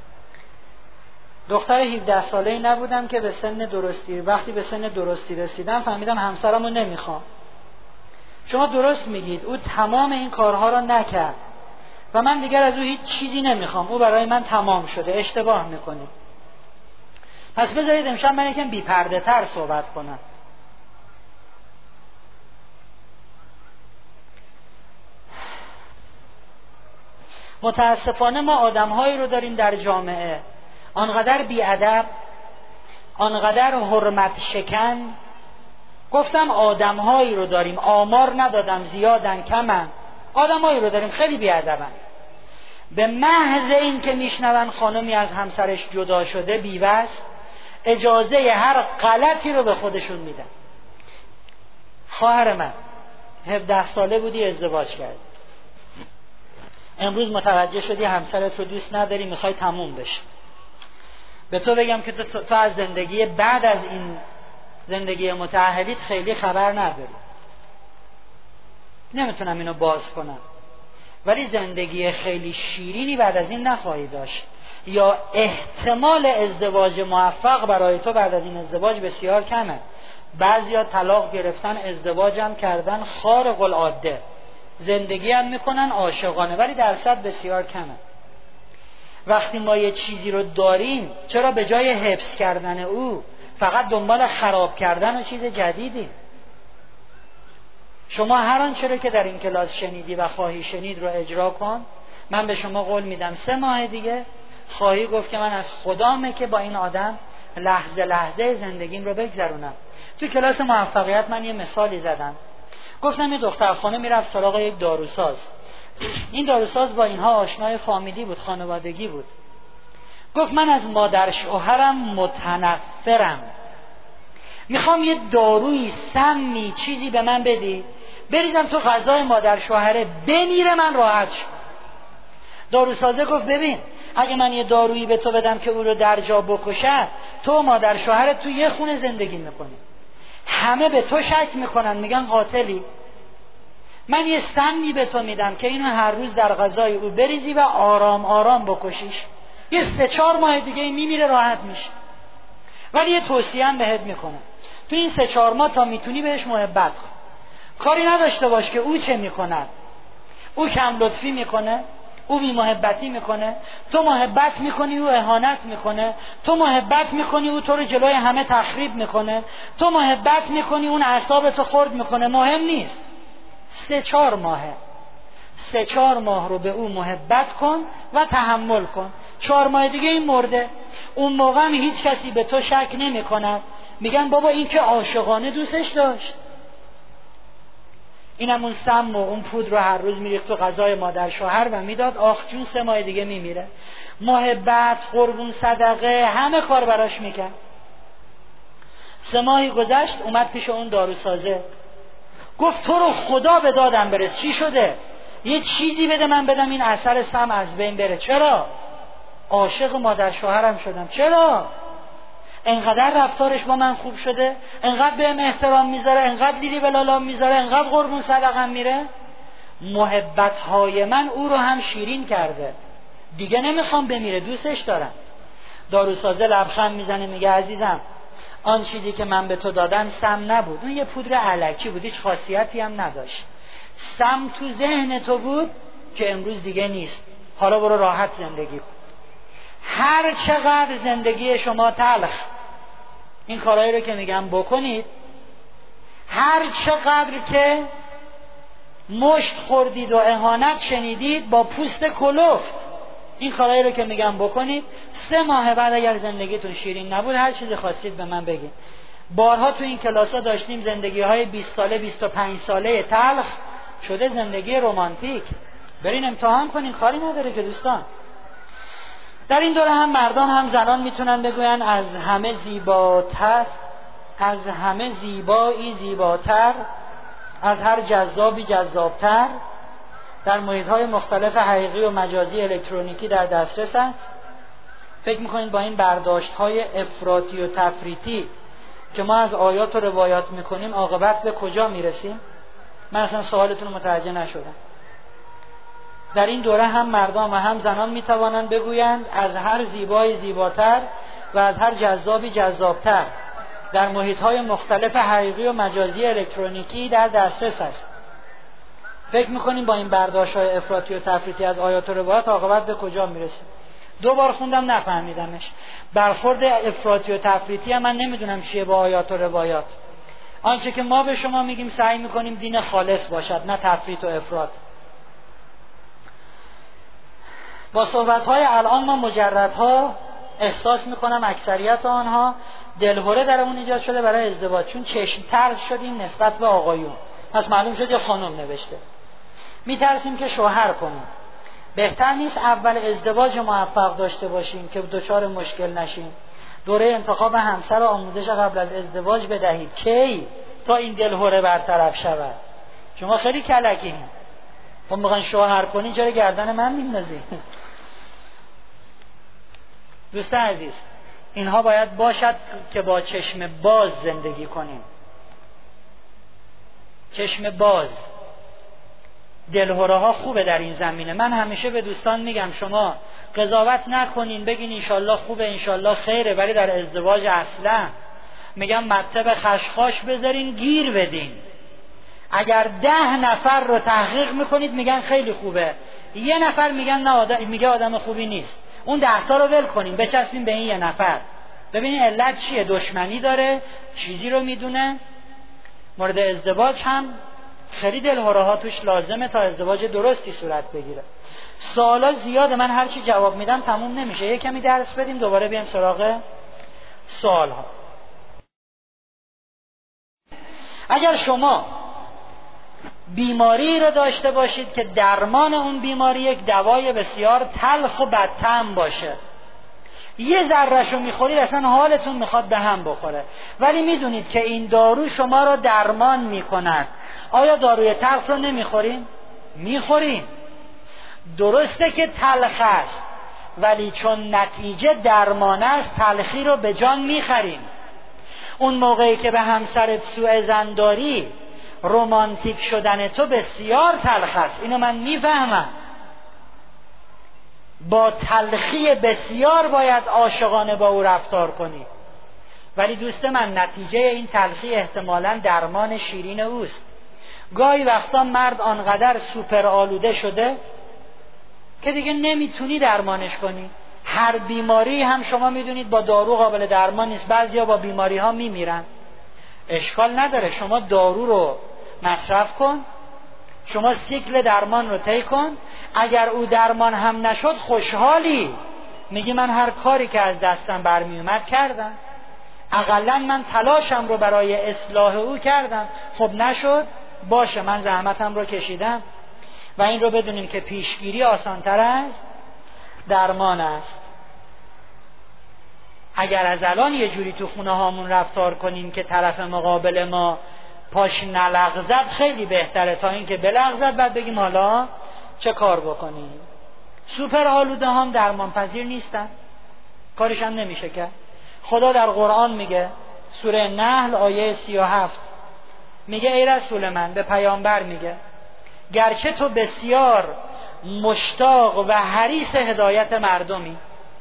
دختر 17 ساله‌ای نبودم که به سن درستی، وقتی به سن درستی رسیدم فهمیدم همسرمو نمیخوام. شما درست میگید، او تمام این کارها را نکرد و من دیگر از او هیچ چیزی نمیخوام، او برای من تمام شده. اشتباه میکنید. پس بذارید امشب من یکم بی‌پرده تر صحبت کنم. متاسفانه ما آدم‌هایی رو داریم در جامعه آنقدر بی‌ادب، آنقدر حرمت شکن. گفتم آدم‌هایی رو داریم، آمار ندادم زیادن کمن، آدم‌هایی رو داریم خیلی بی‌ادبن. به محض این که میشنون خانمی از همسرش جدا شده، بی‌بس، اجازه هر غلطی رو به خودشون میدن. خواهر من 17 ساله بودی ازدواج کردی، امروز متوجه شدی همسرت رو دوست نداری، میخوای تموم بشه. به تو بگم که تو از زندگی بعد از این زندگی متأهلیت خیلی خبر نداری. نمیتونم اینو باز کنم، ولی زندگی خیلی شیرینی بعد از این نخواهی داشت، یا احتمال ازدواج موفق برای تو بعد از این ازدواج بسیار کمه. بعضیا طلاق گرفتن، ازدواجم کردن خارق العاده، زندگی هم میکنن عاشقانه، ولی درصد بسیار کمه. وقتی ما یه چیزی رو داریم، چرا به جای حفظ کردن او فقط دنبال خراب کردن و چیز جدیدی؟ شما هر آنچه رو که در این کلاس شنیدی و خواهی شنید رو اجرا کن. من به شما قول میدم 3 ماه دیگه خواهی گفت که من از خدامه که با این آدم لحظه لحظه زندگیم رو بگذرونم. تو کلاس موفقیت من یه مثالی زدم، گفتم یه دختر خانه میرفت سراغ یک داروساز. این داروساز با اینها آشنای فامیلی بود، خانوادگی بود. گفت من از مادر شوهرم متنفرم، میخوام یه دارویی، سمی، چیزی به من بدی بریزم تو غذای مادر شوهره بمیره من راحت شم. داروسازه گفت ببین، اگه من یه دارویی به تو بدم که او رو در جا بکشه، تو و مادر شوهرت تو یه خونه زندگی میکنی، همه به تو شک میکنن، میگن قاتلی. من یه سمی به تو میدم که اینو هر روز در غذای او بریزی و آرام آرام بکشیش، یه 3-4 ماه دیگه میمیره راحت میشه. ولی یه توصیه هم بهت میکنم، تو این 3-4 ماه تا میتونی بهش محبت کن. کاری نداشته باش که او چه میکند. او کم لطفی میکنه، او بی محبتی میکنه، تو محبت میکنی او اهانت میکنه، تو محبت میکنی او تو رو جلوی همه تخریب میکنه، تو محبت میکنی اون اعصابتو خرد میکنه. مهم نیست، 3-4 ماهه، 3-4 ماه رو به او محبت کن و تحمل کن. 4 ماه دیگه این مرده. اون موقع هم هیچ کسی به تو شک نمی کند، میگن بابا این که عاشقانه دوستش داشت. اینم اون سم و اون پودر رو هر روز میریخت تو غذای مادر شوهر و میداد، آخ جون 3 ماه دیگه میمیره. محبت، قربون، صدقه، همه کار براش میکرد. 3 ماهی گذشت، اومد پیش اون داروسازه، گفت تو رو خدا به دادم برس. چی شده؟ یه چیزی بده من بدم این اثر سم از بین بره. چرا؟ عاشق مادر شوهرم شدم. چرا؟ انقدر رفتارش با من خوب شده، انقدر بهم احترام میذاره، انقدر لیلی به لالام میذاره، انقدر قربون صدقم میره. محبتهای من او رو هم شیرین کرده، دیگه نمیخوام بمیره، دوستش دارم. داروسازه لبخند میزنه میگه عزیزم آن چیزی که من به تو دادم سم نبود، اون یه پودر الکی بود، هیچ خاصیتی هم نداشت. سم تو ذهن تو بود که امروز دیگه نیست، حالا برو راحت زندگی کن. هر چقدر زندگی شما تلخ، این کارهایی رو که میگم بکنید، هر چقدر که مشت خوردید و اهانت شنیدید با پوست کلفت، این کارهایی رو که میگم بکنید، 3 ماه بعد اگر زندگیتون شیرین نبود هر چیزی خواستید به من بگید. بارها تو این کلاس‌ها داشتیم زندگی های 20 ساله 25 ساله تلخ شده زندگی رمانتیک. برین امتحان کنین، کاری نداره که دوستان. در این دوره هم مردان هم زنان میتونن بگوین از همه زیباتر، از همه زیبایی زیباتر، از هر جذابی جذابتر، در محیط‌های مختلف حقیقی و مجازی الکترونیکی در دسترس است. فکر می‌کنید با این برداشت‌های افراطی و تفریطی که ما از آیات و روایات می‌کنیم عاقبت به کجا میرسیم؟ من اصلا سوالتون رو متوجه نشدم. در این دوره هم مردان و هم زنان میتوانند بگویند از هر زیبایی زیباتر و از هر جذابی جذابتر، در محیط‌های مختلف حقیقی و مجازی الکترونیکی در دسترس است. فکر می‌کنیم با این برداشت‌های افراطی و تفریطی از آیات و روایات عاقبت به کجا میرسیم؟ 2 بار خوندم نفهمیدمش. برخورد افراطی و تفریطی هم من نمیدونم چیه با آیات و روایات. آنچه که ما به شما میگیم سعی می‌کنیم دین خالص باشد، نه تفریط و افراط. با صحبت‌های الان ما مجردها احساس می‌کنم اکثریت آنها دلهره در اون ایجاد شده برای ازدواج، چون چشم طرز شدیم نسبت به آقایون. پس معلوم شد یه خانم نوشته میترسیم که شوهر کنیم. بهتر نیست اول ازدواج موفق داشته باشیم که دچار مشکل نشیم؟ دوره انتخاب همسر و آموزش قبل از ازدواج بدهید کی تا این دلهره برطرف شود. شما خیلی کلکین، خب میخواین شوهر کنین چرا گردن من میندازی؟ دوست عزیز، اینها باید باشد که با چشم باز زندگی کنیم. چشم باز. دلهره ها خوبه در این زمینه. من همیشه به دوستان میگم شما قضاوت نکنین، بگین انشالله خوبه انشالله خیره، ولی در ازدواج اصلا میگم مطب خشخاش بذارین گیر بدین. اگر 10 نفر رو تحقیق میکنید میگن خیلی خوبه، 1 نفر میگن نه میگه آدم خوبی نیست، اون 10 تا رو ول کنیم بچسبیم به این 1 نفر، ببینین علت چیه، دشمنی داره، چیزی رو میدونه. مورد ازدواج هم خیلی دلهره ها توش لازمه تا ازدواج درستی صورت بگیره. سوالا زیاده، من هر چی جواب میدم تموم نمیشه، یه کمی درس بدیم دوباره بیام سراغ سوال ها. اگر شما بیماری رو داشته باشید که درمان اون بیماری یک دوای بسیار تلخ و بدطعم باشه، یه ذره‌شو میخورید اصلا حالتون میخواد به هم بخوره، ولی میدونید که این دارو شما رو درمان میکند. آیا داروی تلخ رو نمیخورین؟ میخورین. درسته که تلخ است، ولی چون نتیجه درمان است تلخی رو به جان میخرین. اون موقعی که به همسرت سوء ظن داری، رمانتیک شدن تو بسیار تلخ است، اینو من میفهمم. با تلخی بسیار باید عاشقانه با او رفتار کنی، ولی دوست من نتیجه این تلخی احتمالاً درمان شیرین اوست. گاهی وقتا مرد آنقدر سوپر آلوده شده که دیگه نمیتونی درمانش کنی. هر بیماری هم شما میدونید با دارو قابل درمان نیست، بعضیا با بیماری ها میمیرن. اشکال نداره، شما دارو رو مصرف کن، شما سیکل درمان رو طی کن. اگر او درمان هم نشد خوشحالی، میگی من هر کاری که از دستم برمی اومد کردم، اقلا من تلاشم رو برای اصلاح او کردم. خب نشد، باشه من زحمتم رو کشیدم. و این رو بدونیم که پیشگیری آسان‌تر از درمان است. اگر از الان یه جوری تو خونه هامون رفتار کنیم که طرف مقابل ما پاش نلغزد خیلی بهتره تا اینکه بلغزد بعد بگیم حالا چه کار بکنیم. سوپر آلوده هم درمان پذیر نیستن، کارش هم نمیشه کرد. خدا در قرآن میگه، سوره نحل آیه 37 میگه ای رسول من، به پیامبر میگه گرچه تو بسیار مشتاق و حریص هدایت مردمی،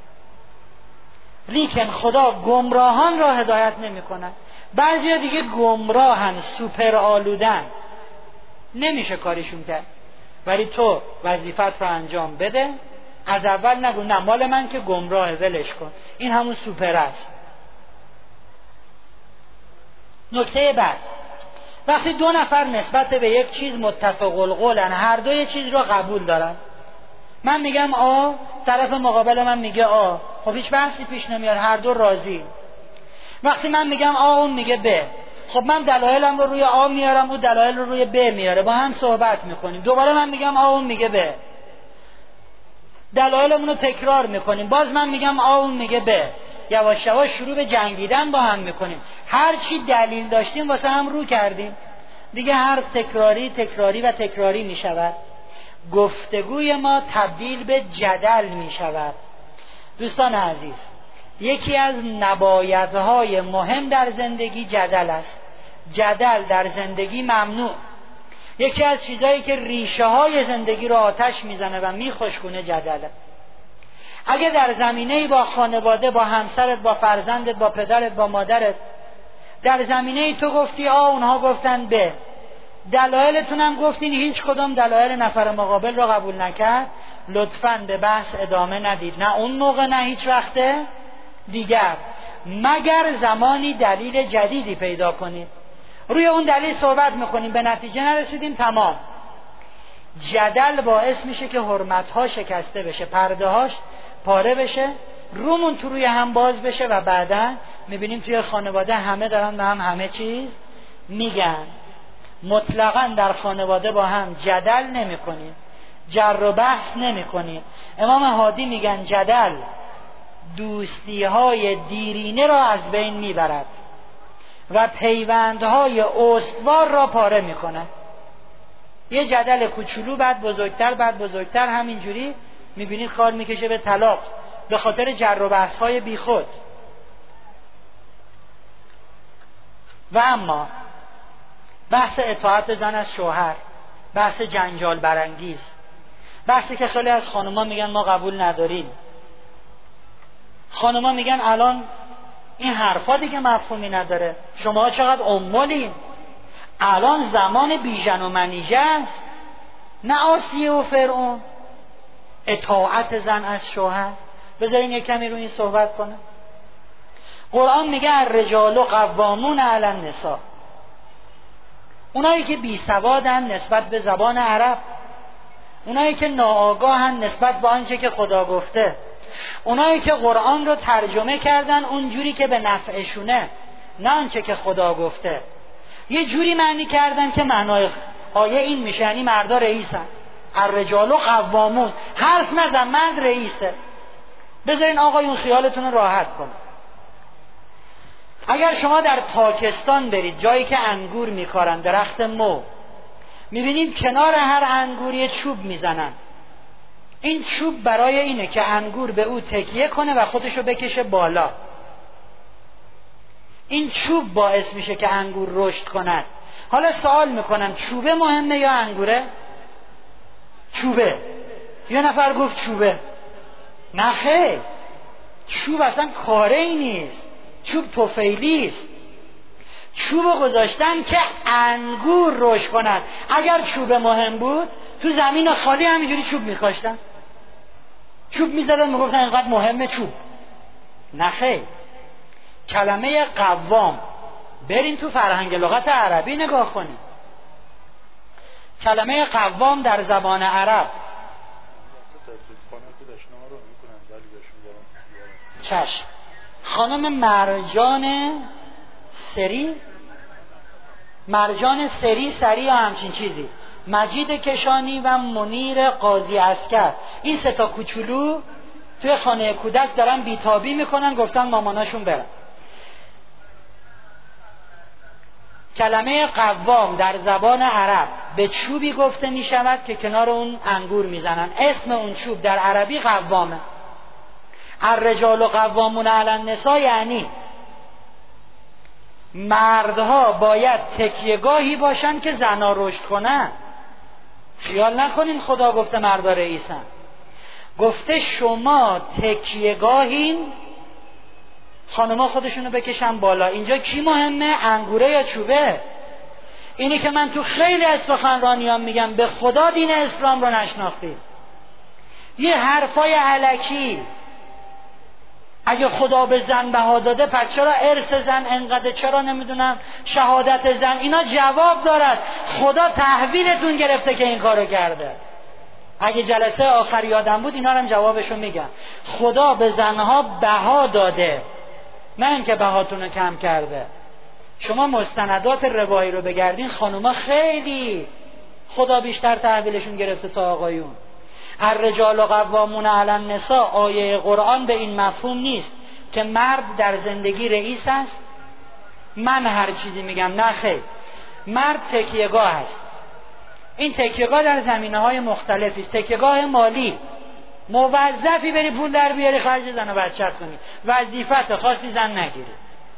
لیکن خدا گمراهان را هدایت نمی کند. بعضی ها دیگه گمراهن، سوپر آلودن، نمیشه کاریشون کرد. ولی تو وظیفت رو انجام بده، از اول نگو نه مال من که گمراه ولش کن، این همون سوپر است. نکته بعد، وقتی دو نفر نسبت به یک چیز متفق القولن، هر دو یک چیز رو قبول دارن، من میگم آ، طرف مقابل من میگه آ، خب هیچ بحثی پیش نمیاد، هر دو راضی. وقتی من میگم آ اون میگه ب، خب من دلایلم رو روی آ میارم، او دلایل رو روی ب میاره، با هم صحبت میکنیم. دوباره من میگم آ اون میگه ب، دلایلمون رو تکرار میکنیم، باز من میگم آ اون میگه ب، یواش یواش شروع به جنگیدن با هم میکنیم. هر چی دلیل داشتیم واسه هم رو کردیم دیگه، حرف تکراری و تکراری میشود. گفتگوی ما تبدیل به جدل میشود. دوستان عزیز، یکی از نبایدهای مهم در زندگی جدل است. جدل در زندگی ممنوع. یکی از چیزایی که ریشه های زندگی رو آتش میزنه و میخشکونه جدله. اگه در زمینه‌ای با خانواده، با همسرت، با فرزندت، با پدرت، با مادرت، در زمینه‌ای تو گفتی آ اونها گفتن ب، دلایلتون هم گفتین، هیچ کدام دلایل نفر مقابل رو قبول نکرد، لطفاً به بحث ادامه ندید، نه اون موقع نه هیچ وقت دیگر، مگر زمانی دلیل جدیدی پیدا کنید. روی اون دلیل صحبت میکنیم، به نتیجه نرسیدیم، تمام. جدل باعث میشه که حرمت‌ها شکسته بشه، پرده‌هاش پاره بشه، رومون تو روی هم باز بشه و بعداً میبینیم توی خانواده همه دارن به هم همه چیز میگن. مطلقاً در خانواده با هم جدل نمی کنیم، جر و بحث نمی کنیم. امام هادی میگن جدل دوستی های دیرینه را از بین میبرد و پیوندهای استوار را پاره میکنه. یه جدل کوچولو بعد بزرگتر همینجوری میبینید کار میکشه به طلاق، به خاطر جر و بحث های بیخود. و اما بحث اطاعت زن از شوهر، بحث جنجال برانگیز، بحثی که خیلی از خانوما میگن ما قبول نداریم. خانوما میگن الان این حرفا دیگه مفهومی نداره، شما چقدر امولین، الان زمان بیژن و منیژه است، نه آسیه و فرعون. اطاعت زن از شوهر، بذارین یک کمی رو این صحبت کنه. قرآن میگه الرجال قوامون علی النساء، اونایی که بی سوادن نسبت به زبان عرب، اونایی که ناآگاهن نسبت به آنچه که خدا گفته، اونایی که قرآن رو ترجمه کردن اونجوری که به نفعشونه، نه آنچه که خدا گفته، یه جوری معنی کردن که معنای آیه این میشه، یعنی مردا رئیسن. الرجال قوامون، حرف نزن، مرد رئیسه. بذارین آقایون خیالتون رو راحت کنه. اگر شما در پاکستان برید، جایی که انگور میکارن، درخت مو، میبینید کنار هر انگوری چوب میزنن. این چوب برای اینه که انگور به او تکیه کنه و خودشو بکشه بالا. این چوب باعث میشه که انگور رشد کند. حالا سوال میکنم چوبه مهمه یا انگوره؟ چوبه. یه نفر گفت چوبه. نه خیر، چوب اصلا کاره ای نیست، چوب طفیلی است. چوب گذاشتن که انگور رشد کند. اگر چوب مهم بود تو زمین خالی همینجوری چوب میکاشتن، چوب میزدن میگفتن اینقدر مهمه چوب. نخیر، کلمه قوام برین تو فرهنگ لغت عربی نگاه کنید. کلمه قوام در زبان عرب چشم خانم مرجان سری یا همچین چیزی، مجید کشانی و منیر قاضی عسکر، این سه تا کوچولو توی خانه کودک دارن بیتابی میکنن، گفتن ماماناشون برن. کلمه قوام در زبان عرب به چوبی گفته می شود که کنار اون انگور میزنن. اسم اون چوب در عربی قوامه. الرجال قوامون علی النساء یعنی مردها باید تکیهگاهی باشن که زنها رشد کنن. خیال نکنین خدا گفته مردا رئیسن، گفته شما تکیهگاهین، خانم‌ها خودشونو بکشن بالا. اینجا کی مهمه؟ انگوره یا چوبه؟ اینی که من تو خیلی از سخنرانیام میگم به خدا دین اسلام رو نشناختید. یه حرفای الکی. اگه خدا به زن بها داده پس چرا ارث زن انقدر، چرا نمیدونم شهادت زن، اینا جواب دارد. خدا تحویلتون گرفته که این کارو کرده. اگه جلسه آخر یادم بود اینا هم جوابشو میگم. خدا به زنها بها داده، نه اینکه بهاتون رو کم کرده. شما مستندات روایی رو بگردین، خانوما خیلی خدا بیشتر تحویلشون گرفته تا آقایون. الرجال قوامون علی النساء آیه قرآن به این مفهوم نیست که مرد در زندگی رئیس است، من هر چیزی میگم. نه خیر، مرد تکیهگاه است. این تکیهگاه در زمینه‌های مختلفی است. تکیهگاه مالی، موظفی بری پول در بیاری خرج زن و بچت کنی، وظیفت خواستی زن نگیری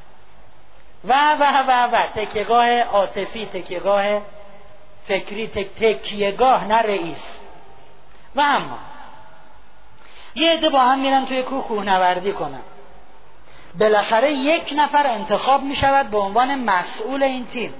و تکیهگاه عاطفی، تکیهگاه فکری، تکیهگاه نه رئیس. و اما یه عده با هم میرن توی کوهنوردی کنن، بالاخره یک نفر انتخاب میشود به عنوان مسئول این تیم.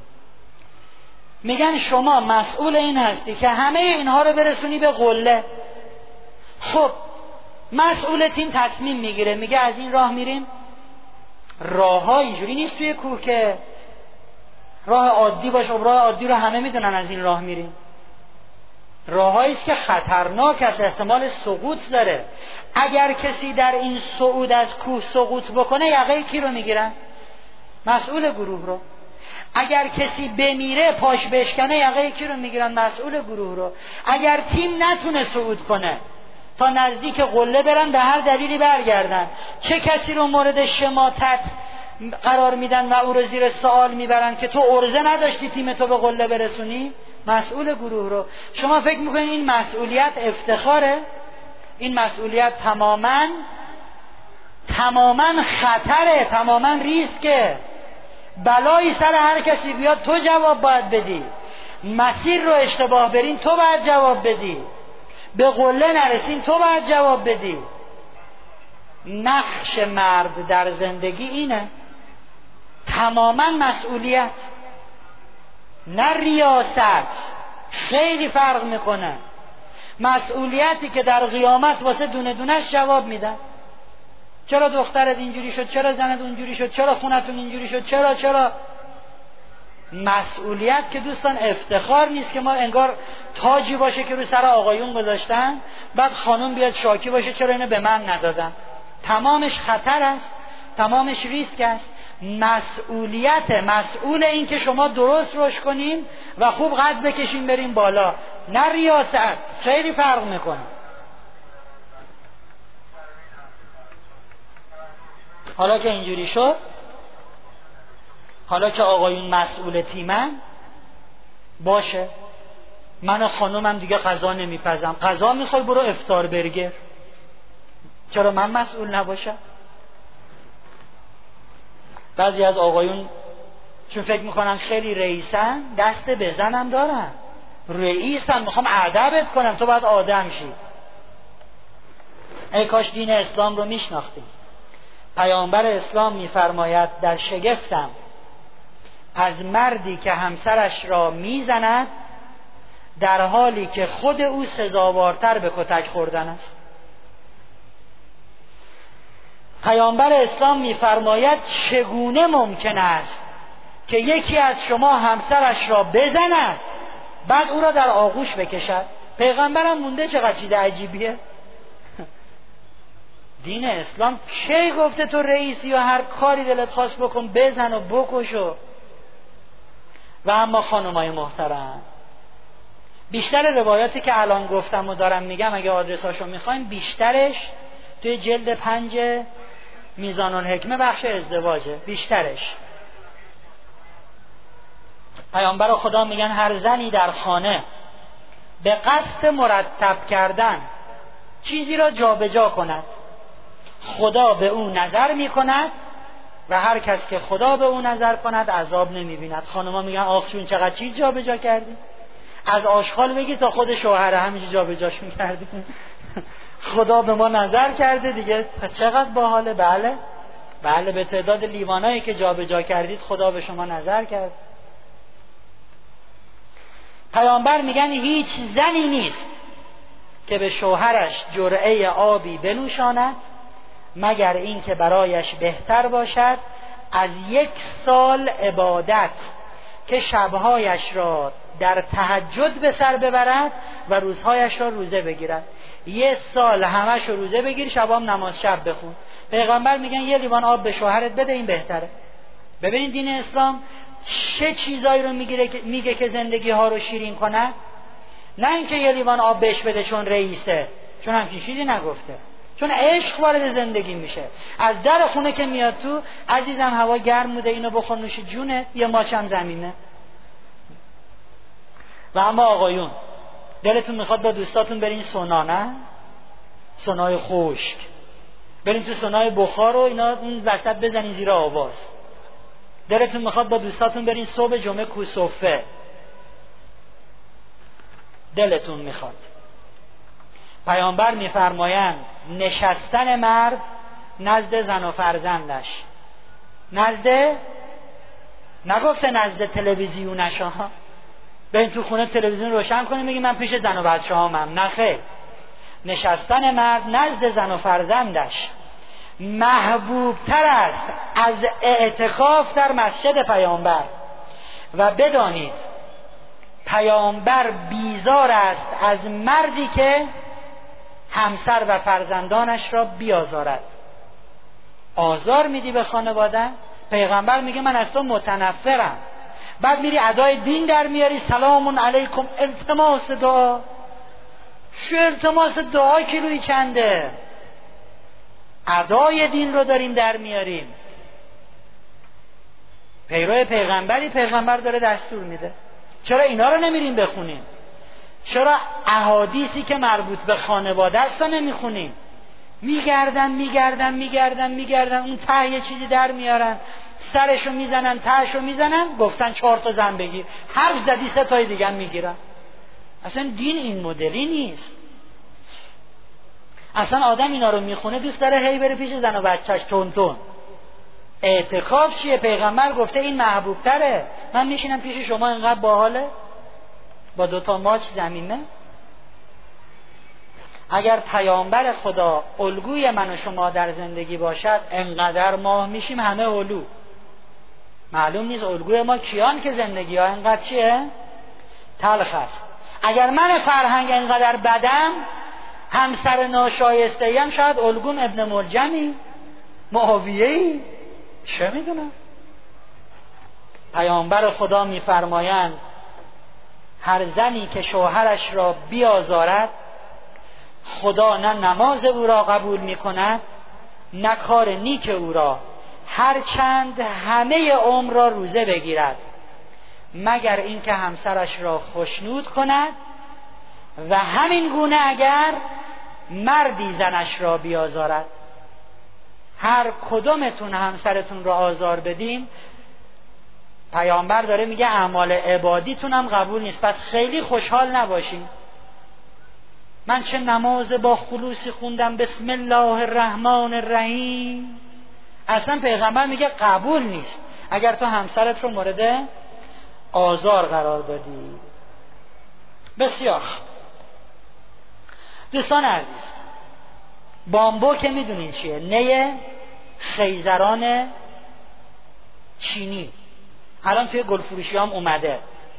میگن شما مسئول این هستی که همه اینها رو برسونی به قله. خب مسئول تیم تصمیم میگیره، میگه از این راه میریم. راه ها اینجوری نیست توی کوه که راه عادی باشه، راه عادی رو همه میدونن از این راه میریم. راهایی است که خطرناک است، احتمال سقوط داره. اگر کسی در این صعود از کوه سقوط بکنه یقه کی رو میگیرن؟ مسئول گروه رو. اگر کسی بمیره پاش بشکنه یقه کی رو میگیرن؟ مسئول گروه رو. اگر تیم نتونه صعود کنه تا نزدیک قله برن، به هر دلیلی برگردن، چه کسی رو مورد شماتت قرار میدن و او رو زیر سوال میبرن که تو عرضه نداشتی تیم تو به قله برسونی؟ مسئول گروه رو. شما فکر میکنین این مسئولیت افتخاره؟ این مسئولیت تماما خطره، تماما ریسکه. بلایی سر هر کسی بیاد تو جواب باید بدی. مسیر رو اشتباه برین تو باید جواب بدی. به قله نرسین تو باید جواب بدی. نقش مرد در زندگی اینه، تماما مسئولیت، نه ریاست. خیلی فرق میکنه. مسئولیتی که در قیامت واسه دونه دونش جواب میدن. چرا دخترت اینجوری شد؟ چرا زنت اونجوری شد؟ چرا خونتون اینجوری شد؟ چرا؟ مسئولیت که دوستان افتخار نیست که ما انگار تاجی باشه که رو سر آقایون گذاشتن، بعد خانم بیاد شاکی باشه چرا اینو به من ندادن. تمامش خطر است، تمامش ریسک است. مسئول این که شما درست رشد کنین و خوب قد بکشین برین بالا، نه ریاست. خیلی فرق میکنه. حالا که اینجوری شد، حالا که آقایون مسئول تیمن، باشه من و خانومم دیگه غذا نمیپزم. غذا میخوای برو افطار برگر، چرا من مسئول نباشم؟ بعضی از آقایون چون فکر میکنن خیلی رئیسن، دست بزنم دارن، رئیسن، میخوام ادبت کنم، تو باید آدم شی. ای کاش دین اسلام رو میشناختیم. پیامبر اسلام میفرماید در شگفتم از مردی که همسرش را میزند در حالی که خود او سزاوارتر به کتک خوردن است. پیامبر اسلام میفرماید چگونه ممکن است که یکی از شما همسرش را بزند بعد او را در آغوش بکشد؟ پیغمبرم مونده چقدر چیز عجیبیه. دین اسلام کی گفته تو رئیسی یا هر کاری دلت خواست بکن بزن و بکشو؟ و اما خانمای محترم، بیشتر روایاتی که الان گفتم و دارم میگم اگه آدرساشو میخوایم بیشترش توی جلد 5 میزان الحکمه بخش ازدواجه. بیشترش پیامبر خدا میگن هر زنی در خانه به قصد مرتب کردن چیزی را جابجا کند خدا به او نظر میکند و هر کس که خدا به او نظر کند عذاب نمیبیند. خانم‌ها میگن آخ چون چقدر چیز جابجا کردی، از آشغال بگی تا خود شوهر همینجوری جابجاش میکردی. خدا به ما نظر کرده دیگه، چقدر باحاله. بله به تعداد لیوانایی که جابجا کردید خدا به شما نظر کرد. پیامبر میگن هیچ زنی نیست که به شوهرش جرعه آبی بنوشاند مگر این که برایش بهتر باشد از 1 سال عبادت که شبهایش را در تهجد به سر ببرد و روزهایش را روزه بگیرد. 1 سال همش رو روزه بگیر، شبام نماز شب بخون. پیغمبر میگن 1 لیوان آب به شوهرت بده، این بهتره. ببینید دین اسلام چه چیزایی رو میگه که زندگی ها رو شیرین کنه. نه اینکه 1 لیوان آب بهش بده چون رئیسه، چون همچین چیزی نگفته، چون عشق وارد زندگی میشه. از در خونه که میاد تو، عزیزم هوا گرم بوده اینو بخور نوش جونه، یه ماچم زمینه. و اما آقایون دلتون میخواد با دوستاتون برین سونا، نه سونای خشک، برین تو سونای بخار و اینا اون وسط بزنین زیر آواز. دلتون میخواد با دوستاتون برین صبح جمعه کوسفه، دلتون میخواد. پیامبر میفرمایند نشستن مرد نزد زن و فرزندش، نگفته نزد تلویزیونش ها، برین تو خونه تلویزیون روشن کنیم بگیم من پیش زن و بچه هامم. نه خیر، نشستن مرد نزد زن و فرزندش محبوب تر است از اعتکاف در مسجد پیامبر. و بدانید پیامبر بیزار است از مردی که همسر و فرزندانش را بیازارد. آزار میدی به خانواده؟ پیغمبر میگه من از تو متنفرم. بعد میری ادای دین در میاری، سلام علیکم، التماس دعا. چه التماس دعا کیلویی چنده؟ ادای دین رو داریم در میاریم. پیرو پیغمبری، پیغمبر داره دستور میده. چرا اینا رو نمیریم بخونیم؟ چرا احادیثی که مربوط به خانواده است نمیخونیم؟ میگردن اون ته یه چیزی در میارن، سرشو میزنن، تهشو میزنن، گفتن 4 تا زن بگیر، حرف زدی 3 تای دیگه میگیرن. اصلا دین این مدلی نیست. اصلا آدم اینا رو میخونه دوست داره هی بره پیش زن و بچهش تون. اعتکاف چیه؟ پیغمبر گفته این محبوب تره. من میشینم پیش شما اینقدر باحاله با 2 تا ماچ زمینه. اگر پیامبر خدا الگوی من و شما در زندگی باشد انقدر ماه میشیم همه الو. معلوم نیست الگوی ما کیان که زندگی ها انقدر چیه؟ تلخ است. اگر من فرهنگ انقدر بدم، همسر ناشایسته ایم، شاید الگوم ابن ملجمی، معاویه‌ای، چه میدونم. پیامبر خدا میفرمایند هر زنی که شوهرش را بیازارد خدا نه نماز او را قبول میکند نه کار نیک او را، هرچند همه عمر را روزه بگیرد، مگر اینکه همسرش را خوشنود کند و همین گونه اگر مردی زنش را بیازارد. هر کدومتون همسرتون را آزار بدین، پیامبر داره میگه اعمال عبادیتون هم قبول نیست. پس خیلی خوشحال نباشین من چه نماز با خلوصی خوندم، بسم الله الرحمن الرحیم. اصلا پیغمبر میگه قبول نیست اگر تو همسرت رو مورد آزار قرار دادی. بسیار دوستان عزیز، بامبو که میدونین چیه؟ نه خیزران چینی، الان توی گل فروشی هم اومده.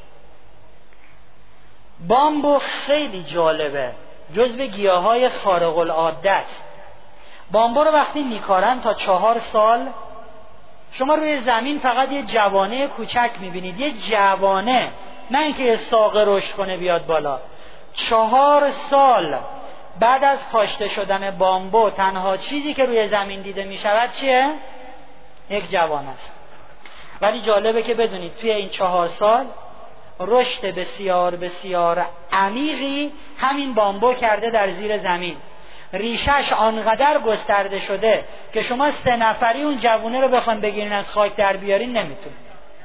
بامبو خیلی جالبه، جزو گیاهای خارق العاده است. بامبو رو وقتی میکارن تا 4 سال شما روی زمین فقط یه جوانه کوچک میبینید، یه جوانه، نه اینکه یه ساقه رشد کنه بیاد بالا. 4 سال بعد از کاشته شدن بامبو تنها چیزی که روی زمین دیده میشود چیه؟ یک جوان است. ولی جالبه که بدونید توی این 4 سال رشد بسیار بسیار عمیقی همین بامبو کرده در زیر زمین. ریشش آنقدر گسترده شده که شما 3 نفری اون جوونه رو بخواین بگیرین از خاک در بیارین نمیتونید.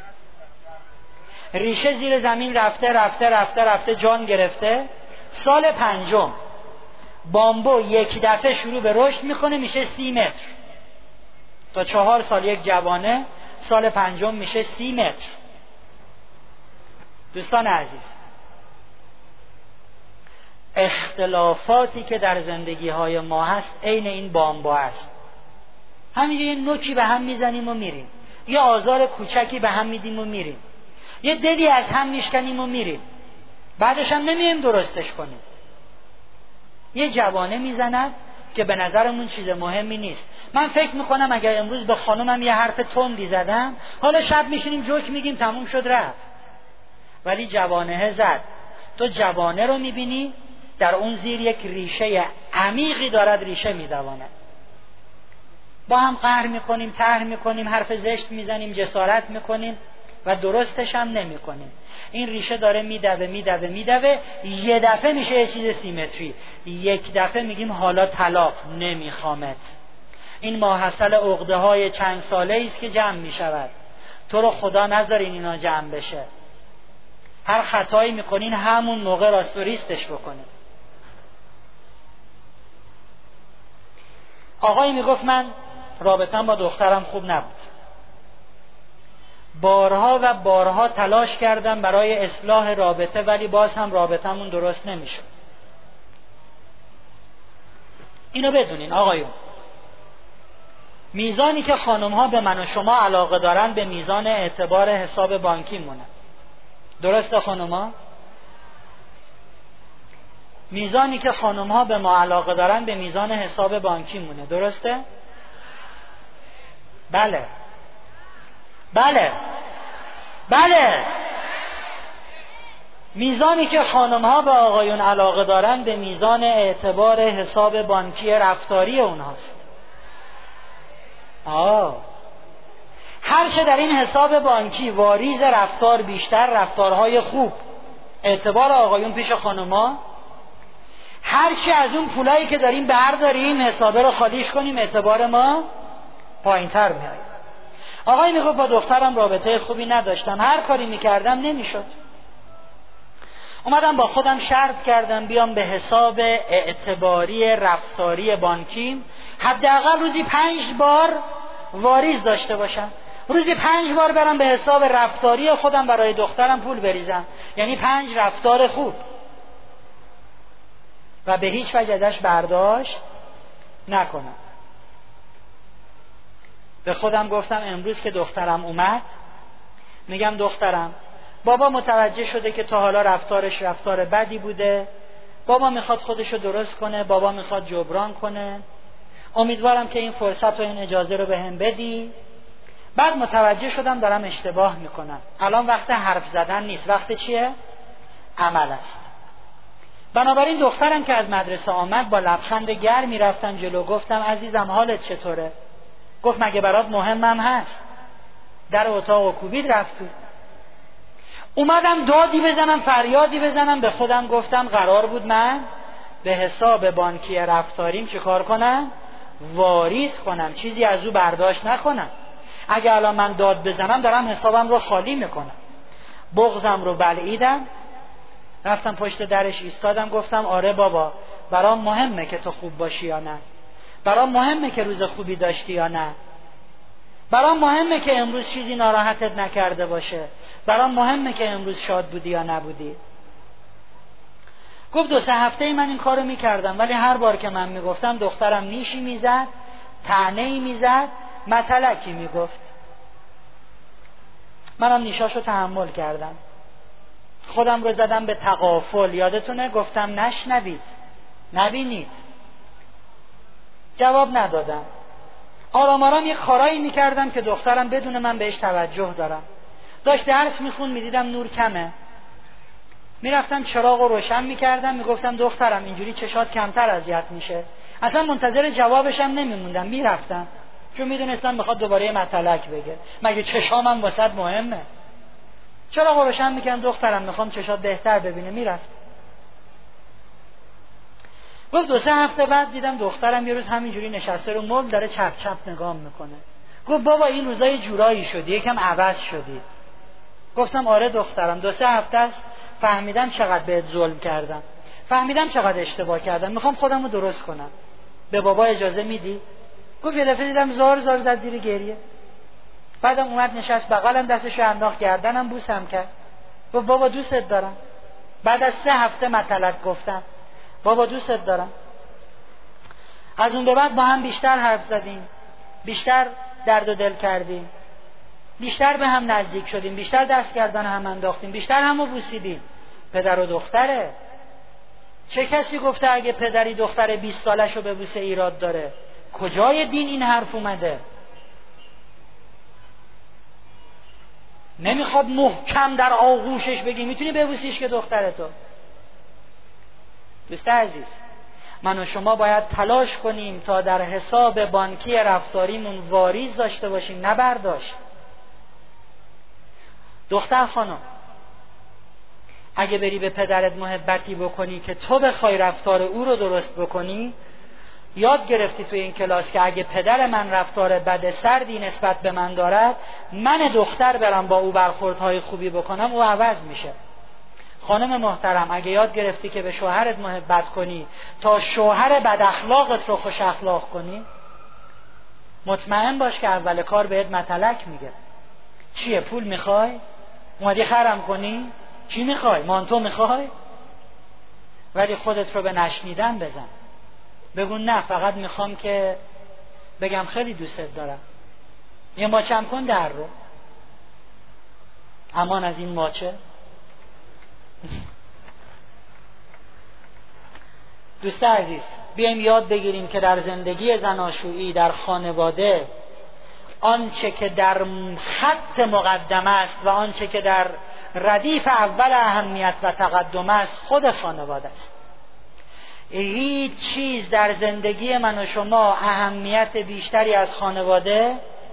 ریشه زیر زمین رفته رفته رفته رفته جان گرفته. سال 5 بامبو یک دفعه شروع به رشد میکنه، میشه 30 متر. تا 4 سال یک جوانه، سال 5 میشه 30 متر. دوستان عزیز، اختلافاتی که در زندگی های ما هست عین این بامبو هست. همینجا یه نوکی به هم میزنیم و میریم، یه آزار کوچکی به هم میدیم و میریم، یه دلی از هم میشکنیم و میریم، بعدش هم نمیایم درستش کنیم. یه جوانه میزند که به نظرمون چیز مهمی نیست. من فکر میکنم اگر امروز به خانومم یه حرف تندی زدم، حالا شب میشینیم جوک میگیم تموم شد رفت. ولی جوانه زد. تو جوانه رو میبینی در اون زیر یک ریشه عمیقی دارد ریشه میدواند. با هم قهر میکنیم، طرح میکنیم، حرف زشت میزنیم، جسارت میکنیم و درستش هم نمیکنیم. این ریشه داره میدوه میدوه میدوه، یه دفعه میشه یه چیز 30 متری. یک دفعه میگیم حالا طلاق، نمیخوامت. این ماحصل عقده های چند ساله است که جمع میشود. تو رو خدا نذارین اینا جمع بشه. هر خطایی میکنین همون موقع راست و ریستش بکنین. آقایی میگفت من رابطم با دخترم خوب نبود، بارها و بارها تلاش کردم برای اصلاح رابطه، ولی باز هم رابطمون درست نمیشد. اینو بدونین آقایون، میزانی که خانم ها به من و شما علاقه دارن به میزان اعتبار حساب بانکی مونه. درسته خانم ها؟ میزانی که خانم ها به ما علاقه دارن به میزان حساب بانکی مونه. درسته؟ بله بله بله. میزانی که خانم ها به آقایون علاقه دارن به میزان اعتبار حساب بانکی رفتاری اونهاست. هرچه در این حساب بانکی واریز رفتار بیشتر، رفتارهای خوب، اعتبار آقایون پیش خانم ها، هرچی از اون پولایی که داریم برداریم حسابه رو خالیش کنیم، اعتبار ما پایین تر میاد. آقای میگه با دخترم رابطه خوبی نداشتم، هر کاری میکردم نمیشد. اومدم با خودم شرط کردم بیام به حساب اعتباری رفتاری بانکیم حداقل روزی 5 بار واریز داشته باشم. روزی 5 بار برم به حساب رفتاری خودم برای دخترم پول بریزم، یعنی 5 رفتار خوب. و به هیچ وجه ازش برداشت نکنم. به خودم گفتم امروز که دخترم اومد، میگم دخترم بابا متوجه شده که تا حالا رفتارش رفتار بدی بوده، بابا میخواد خودشو درست کنه، بابا میخواد جبران کنه، امیدوارم که این فرصت و این اجازه رو بهم بدی. بعد متوجه شدم دارم اشتباه میکنم. الان وقت حرف زدن نیست، وقت چیه؟ عمل است. بنابراین دخترم که از مدرسه آمد با لبخند گرمی رفتم جلو، گفتم عزیزم حالت چطوره؟ گفت مگه برات مهمم هست؟ در اتاق و کوبید رفت تو. اومدم دادی بزنم، فریادی بزنم، به خودم گفتم قرار بود من به حساب بانکی رفتاریم چه کار کنم؟ واریز کنم، چیزی از او برداشت نکنم. اگه الان من داد بزنم دارم حسابم رو خالی میکنم. بغضم رو بلعیدم، رفتم پشت درش ایستادم، گفتم آره بابا، برام مهمه که تو خوب باشی یا نه، برام مهمه که روز خوبی داشتی یا نه، برام مهمه که امروز چیزی ناراحتت نکرده باشه، برام مهمه که امروز شاد بودی یا نبودی. گفت 2-3 هفته من این کارو میکردم، ولی هر بار که من میگفتم دخترم نیشی میزد، طعنه‌ای میزد متلکی میگفت. منم نیشاشو تحمل کردم، خودم رو زدم به تغافل. یادتونه گفتم نشنوید، نبینید. جواب ندادم. آرام آرام یه کارایی میکردم که دخترم بدون من بهش توجه دارم. داشت درس میخون، میدیدم نور کمه، میرفتم چراغ رو روشن میکردم، میگفتم دخترم اینجوری چشات کمتر اذیت میشه. اصلا منتظر جوابشم نمیموندم، میرفتم، چون میدونستم میخواد دوباره متلک بگه. مگه چشامم واسط مهمه؟ چراغ رو روشن میکردم، دخترم میخوام چشات بهتر ببینه. میرفت. گفت 2-3 هفته بعد دیدم دخترم یه روز همینجوری نشسته رو مبل داره چپ چپ نگاه میکنه. گفت بابا این روزای جورایی شدی، یکم عوض شدی. گفتم آره دخترم، 2-3 هفته است فهمیدم چقدر بهت ظلم کردم، فهمیدم چقدر اشتباه کردم، میخوام خودم رو درست کنم. به بابا اجازه میدی؟ گفت یه دفعه دیدم زار زار زد زیر گریه. بعدم اومد نشست بغلم، دستشو انداخت گردنم، بوسم کرد. گفت بابا دوستت دارم. بعد از 3 هفته متلک گفتم، بابا دوستت دارم. از اون به بعد با هم بیشتر حرف زدیم، بیشتر درد و دل کردیم، بیشتر به هم نزدیک شدیم، بیشتر دست گردن هم انداختیم، بیشتر همو بوسیدیم. پدر و دختره. چه کسی گفته اگه پدری دختر 20 سالشو ببوسه ایراد داره؟ کجای دین این حرف اومده؟ نمیخواد محکم در آغوشش بگی میتونی ببوسیش که دخترتو. دوست عزیز، من و شما باید تلاش کنیم تا در حساب بانکی رفتاریمون واریز داشته باشیم، نه برداشت. دختر خانم، اگه بری به پدرت محبتی بکنی که تو بخوای رفتار او رو درست بکنی، یاد گرفتی توی این کلاس که اگه پدر من رفتار بد سردی نسبت به من دارد، من دختر برم با او برخوردهای خوبی بکنم، او عوض میشه. خانم محترم، اگه یاد گرفتی که به شوهرت محبت کنی تا شوهر بد اخلاقت رو خوش اخلاق کنی، مطمئن باش که اول کار بهت متلک میگه. چیه؟ پول میخوای؟ اومدی خرم کنی؟ چی میخوای؟ مانتو میخوای؟ ولی خودت رو به نشنیدن بزن. بگو نه، فقط میخوام که بگم خیلی دوستت دارم. یه ماچم کن در رو. امان از این ماچه. دوست عزیز، بیایم یاد بگیریم که در زندگی زناشویی، در خانواده، آنچه که در خط مقدم است و آنچه که در ردیف اول اهمیت و تقدم است خود خانواده است. هیچ چیز در زندگی من و شما اهمیت بیشتری از خانواده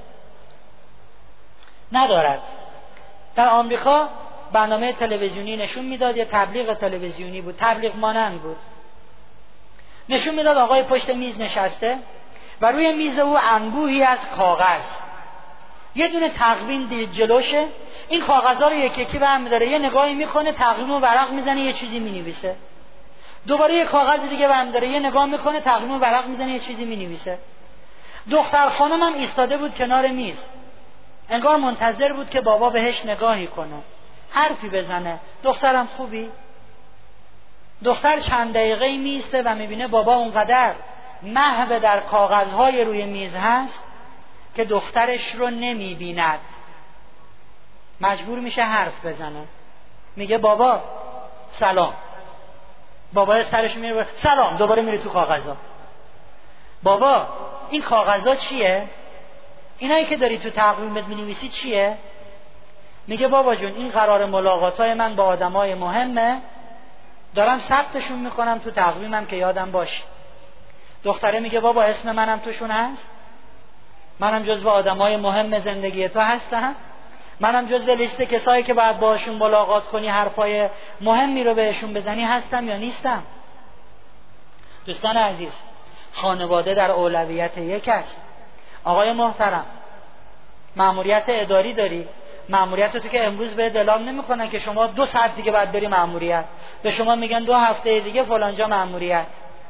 ندارد. در آمریکا برنامه تلویزیونی نشون میداد، یه تبلیغ تلویزیونی بود، تبلیغ مانند بود. نشون میداد آقای پشت میز نشسته و روی میز او انبوهی از کاغذ، یه دونه تقویم جلوشه، این کاغذها رو یکی یکی برمی داره، یه نگاهی میکنه، تقویم رو ورق میزنه، یه چیزی مینویسه. دوباره یه کاغذ دیگه برمی داره، یه نگاه میکنه، تقویم رو ورق میزنه، یه چیزی مینویسه. دختر خانمم ایستاده بود کنار میز، انگار منتظر بود که بابا بهش نگاهی کنه، حرفی بزنه. دخترم خوبی؟ دختر چند دقیقه میسته و میبینه بابا اونقدر محو در کاغذهای روی میز هست که دخترش رو نمیبیند. مجبور میشه حرف بزنه. میگه بابا سلام. بابا سرش میره سلام، دوباره میره تو کاغذها. بابا این کاغذها چیه؟ اینایی که داری تو تقویمت مینویسی چیه؟ میگه بابا جون این قرار ملاقاتای من با آدمای مهمه، دارم ثبتشون میکنم تو تقویمم که یادم باشه. دختره میگه بابا اسم منم توشون هست؟ منم جزو آدمای مهم زندگی تو هستم؟ منم جزو لیست کسایی که باید باشون ملاقات کنی، حرفای مهمی رو بهشون بزنی هستم یا نیستم؟ دوستان عزیز، خانواده در اولویت یک است. آقای محترم، مأموریت اداری داری، مأموریت تو که امروز بهت اعلام نمیکنن که شما 2 ساعت دیگه باید بری مأموریت، به شما میگن 2 هفته دیگه فلانجا مأموریت.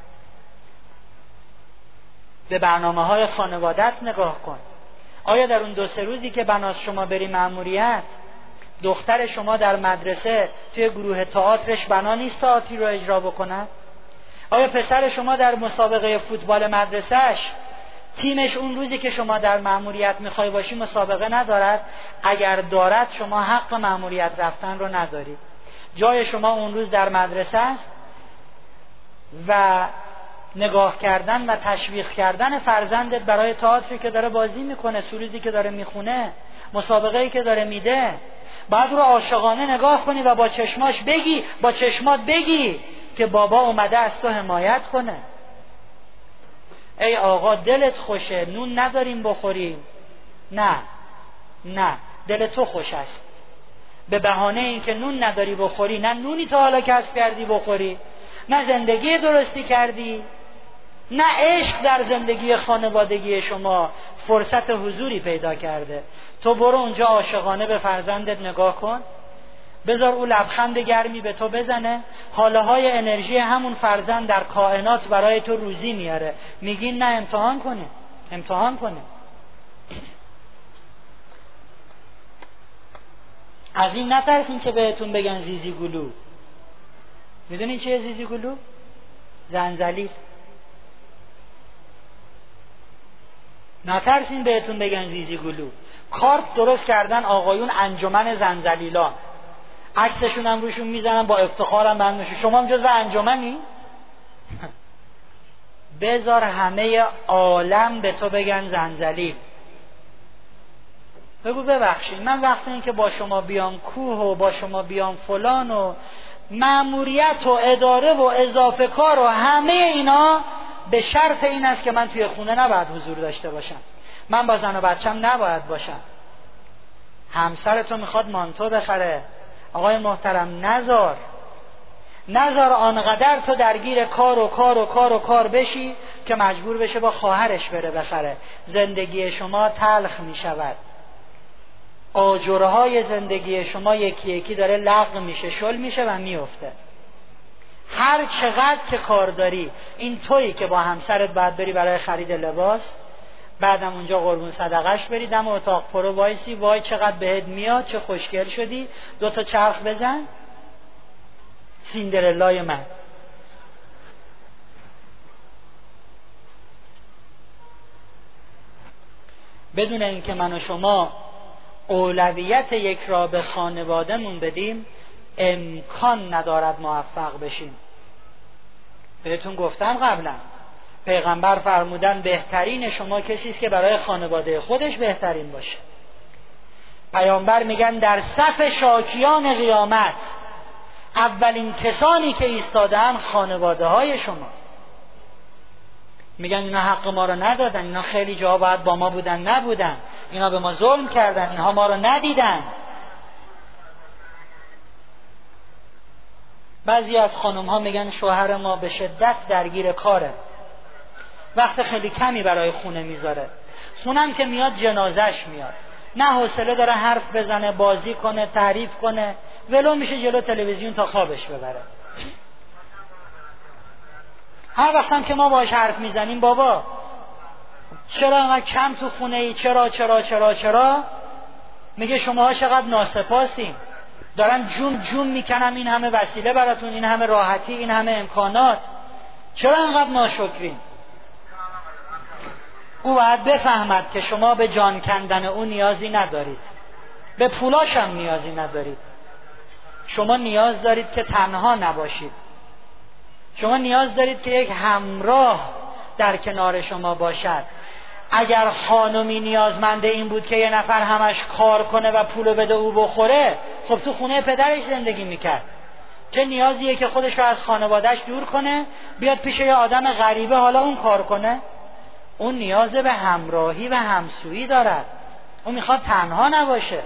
به برنامه‌های خانوادت نگاه کن. آیا در اون 2-3 روزی که بناس شما بری مأموریت، دختر شما در مدرسه توی گروه تئاترش بنا نیست تئاتری رو اجرا بکنه؟ آیا پسر شما در مسابقه فوتبال مدرسهش تیمش اون روزی که شما در مأموریت میخوای باشی مسابقه ندارد، اگر دارد شما حق مأموریت رفتن رو ندارید. جای شما اون روز در مدرسه است و نگاه کردن و تشویق کردن فرزندت برای تئاتری که داره بازی میکنه، سرودی که داره میخونه، مسابقه‌ای که داره میده. بعد رو عاشقانه نگاه کنی و با چشمات بگی که بابا اومده از تو حمایت کنه. ای آقا دلت خوشه، نون نداریم بخوریم. نه دل تو خوش است. به بهانه اینکه نون نداری بخوری، نه نونی تا حالا کسب کردی بخوری، نه زندگی درستی کردی، نه عشق در زندگی خانوادگی شما فرصت حضوری پیدا کرده. تو برو اونجا عاشقانه به فرزندت نگاه کن، بذار او لبخند گرمی به تو بزنه، حاله های انرژی همون فرزند در کائنات برای تو روزی میاره. میگین نه امتحان کنه. از این نترسین که بهتون بگن زیزی گلو. میدونین چیه زیزی گلو؟ زنجلیل. نترسین بهتون بگن زیزی گلو. کارت درست کردن آقایون انجمن زنجلیلان، عکسشون هم روشون میزنن، با افتخارم بندشون. شما هم جزو انجمنی؟ بذار همه عالم به تو بگن زنجلیل. بگو ببخشید من وقت این که با شما بیام کوه و با شما بیام فلان و مأموریت و اداره و اضافه کار و همه اینا به شرط این است که من توی خونه نباید حضور داشته باشم، من با زن و بچم نباید باشم. همسرتو میخواد مانتو بخره، آقای محترم نذار آنقدر تو درگیر کار بشی که مجبور بشه با خواهرش بره بخره. زندگی شما تلخ میشود، آجرهای زندگی شما یکی یکی داره لغو میشه، شل میشه و میفته. هر چقدر که کار داری، این تویی که با همسرت باید بری برای خرید لباس، بعدم اونجا قربون صدقش بری، دم اتاق پرو وایسی، وای چقدر بهت میاد، چه خوشگل شدی، 2 تا چرخ بزن، سیندرلای من. بدون اینکه من و شما اولویت یک را به خانواده‌مون بدیم، امکان ندارد موفق بشیم. بهتون گفتم قبلا، پیغمبر فرمودن بهترین شما کسی است که برای خانواده خودش بهترین باشه. پیامبر میگن در صف شاکیان قیامت اولین کسانی که ایستادن خانواده های شما. میگن اینا حق ما رو ندادن، اینا خیلی جا باید با ما بودن نبودن، اینا به ما ظلم کردن، اینها ما رو ندیدن. بعضی از خانم ها میگن شوهر ما به شدت درگیر کاره، وقت خیلی کمی برای خونه میذاره، خونم که میاد جنازش میاد، نه حوصله داره حرف بزنه، بازی کنه، تعریف کنه، ولو میشه جلو تلویزیون تا خوابش ببره. هر وقتم که ما باهاش حرف میزنیم بابا چرا انقدر کم تو خونه ای، چرا میگه شماها چقدر ناسپاسین، دارن جون میکنم، این همه وسیله براتون، این همه راحتی، این همه امکانات، چرا انقدر ناشکرین؟ او باید بفهمد که شما به جان کندن او نیازی ندارید، به پولاش هم نیازی ندارید. شما نیاز دارید که تنها نباشید، شما نیاز دارید که یک همراه در کنار شما باشد. اگر خانمی نیازمنده این بود که یه نفر همش کار کنه و پولو بده او بخوره، خب تو خونه پدرش زندگی میکرد. چه نیازیه که خودش رو از خانوادهش دور کنه بیاد پیش یه آدم غریبه حالا اون کار کنه؟ اون نیاز به همراهی و همسویی دارد، اون میخواد تنها نباشه.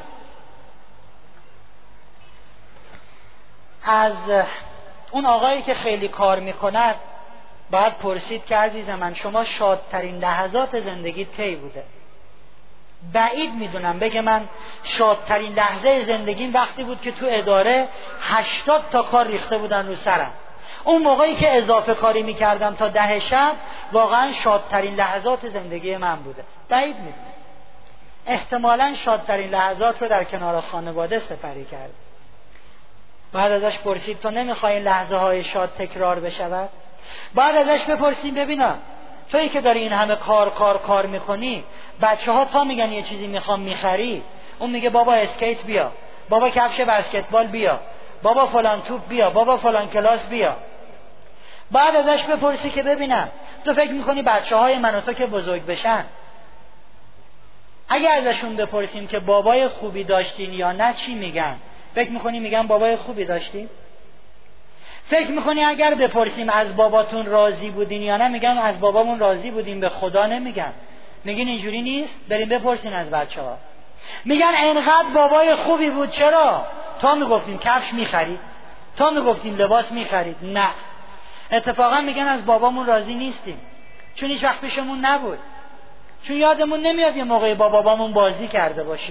از اون آقایی که خیلی کار میکند باید پرسید که عزیز من شما شادترین لحظات زندگیت کی بوده؟ بعید میدونم بگه من شادترین لحظه زندگیم وقتی بود که تو اداره 80 تا کار ریخته بودن رو سرم. اون موقعی که اضافه کاری میکردم تا 10 شب واقعا شادترین لحظات زندگی من بوده. بعید میدونم. احتمالاً شادترین لحظات رو در کنار خانواده سپری کرد. بعد ازش پرسید تو نمیخوای این لحظه های شاد تکرار بشود؟ بعد ازش بپرسیم ببینم تویی که داری این همه کار میکنی، بچه ها تا میگن یه چیزی میخوام میخری، اون میگه بابا اسکیت بیا، بابا کفش بسکتبال بیا، بابا فلان توپ بیا، بابا فلان کلاس بیا. بعد ازش بپرسی که ببینم تو فکر میکنی بچه های من و تو که بزرگ بشن، اگه ازشون بپرسیم که بابای خوبی داشتین یا نه چی میگن؟ فکر میکنی میگن بابای خوبی داشتین؟ فکر میکنی اگر بپرسیم از باباتون راضی بودین یا نه میگن از بابامون راضی بودیم، به خدا نمیگن. میگین اینجوری نیست؟ بریم بپرسین از بچه ها. میگن انقدر بابای خوبی بود. چرا؟ تا میگفتیم کفش میخرید، تا میگفتیم لباس میخرید. نه، اتفاقا میگن از بابامون راضی نیستیم، چون هیچ وقت پیشمون نبود، چون یادمون نمیاد یه موقعی با بابامون بازی کرده باشیم،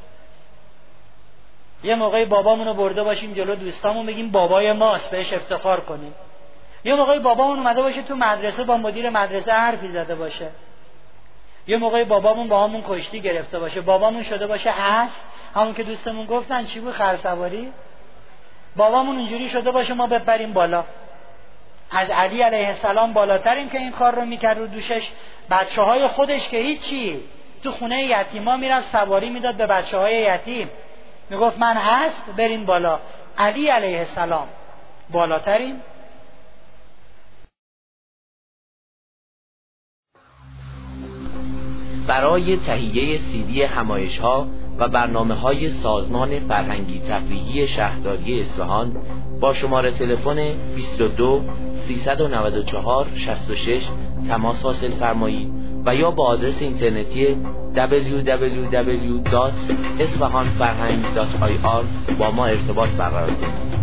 یه موقعی بابامونو برده باشیم جلو دوستامون بگیم بابای ماست، بهش افتخار کنیم. یه موقعی بابامون اومده باشه تو مدرسه با مدیر مدرسه حرفی زده باشه. یه موقعی بابامون با همون کشتی گرفته باشه، بابامون شده باشه اسب، همون که دوستمون گفتن چی بود، خرسواری. بابامون اونجوری شده باشه ما ببریم بالا. از علی علیه السلام بالاتریم که این کار رو میکرد رو دوشش. بچه‌های خودش که هیچی، تو خونه یتیما میرفت سواری میداد به بچه‌های یتیم، میگفت من اسب بریم بالا. علی علیه السلام بالاتریم. برای تهیه CD همایش‌ها و برنامه‌های سازمان فرهنگی تفریحی شهرداری اصفهان با شماره تلفن 22 394 66 تماس حاصل فرمایید و یا با آدرس اینترنتی www.esfahanfarhang.ir با ما ارتباط برقرار کنید.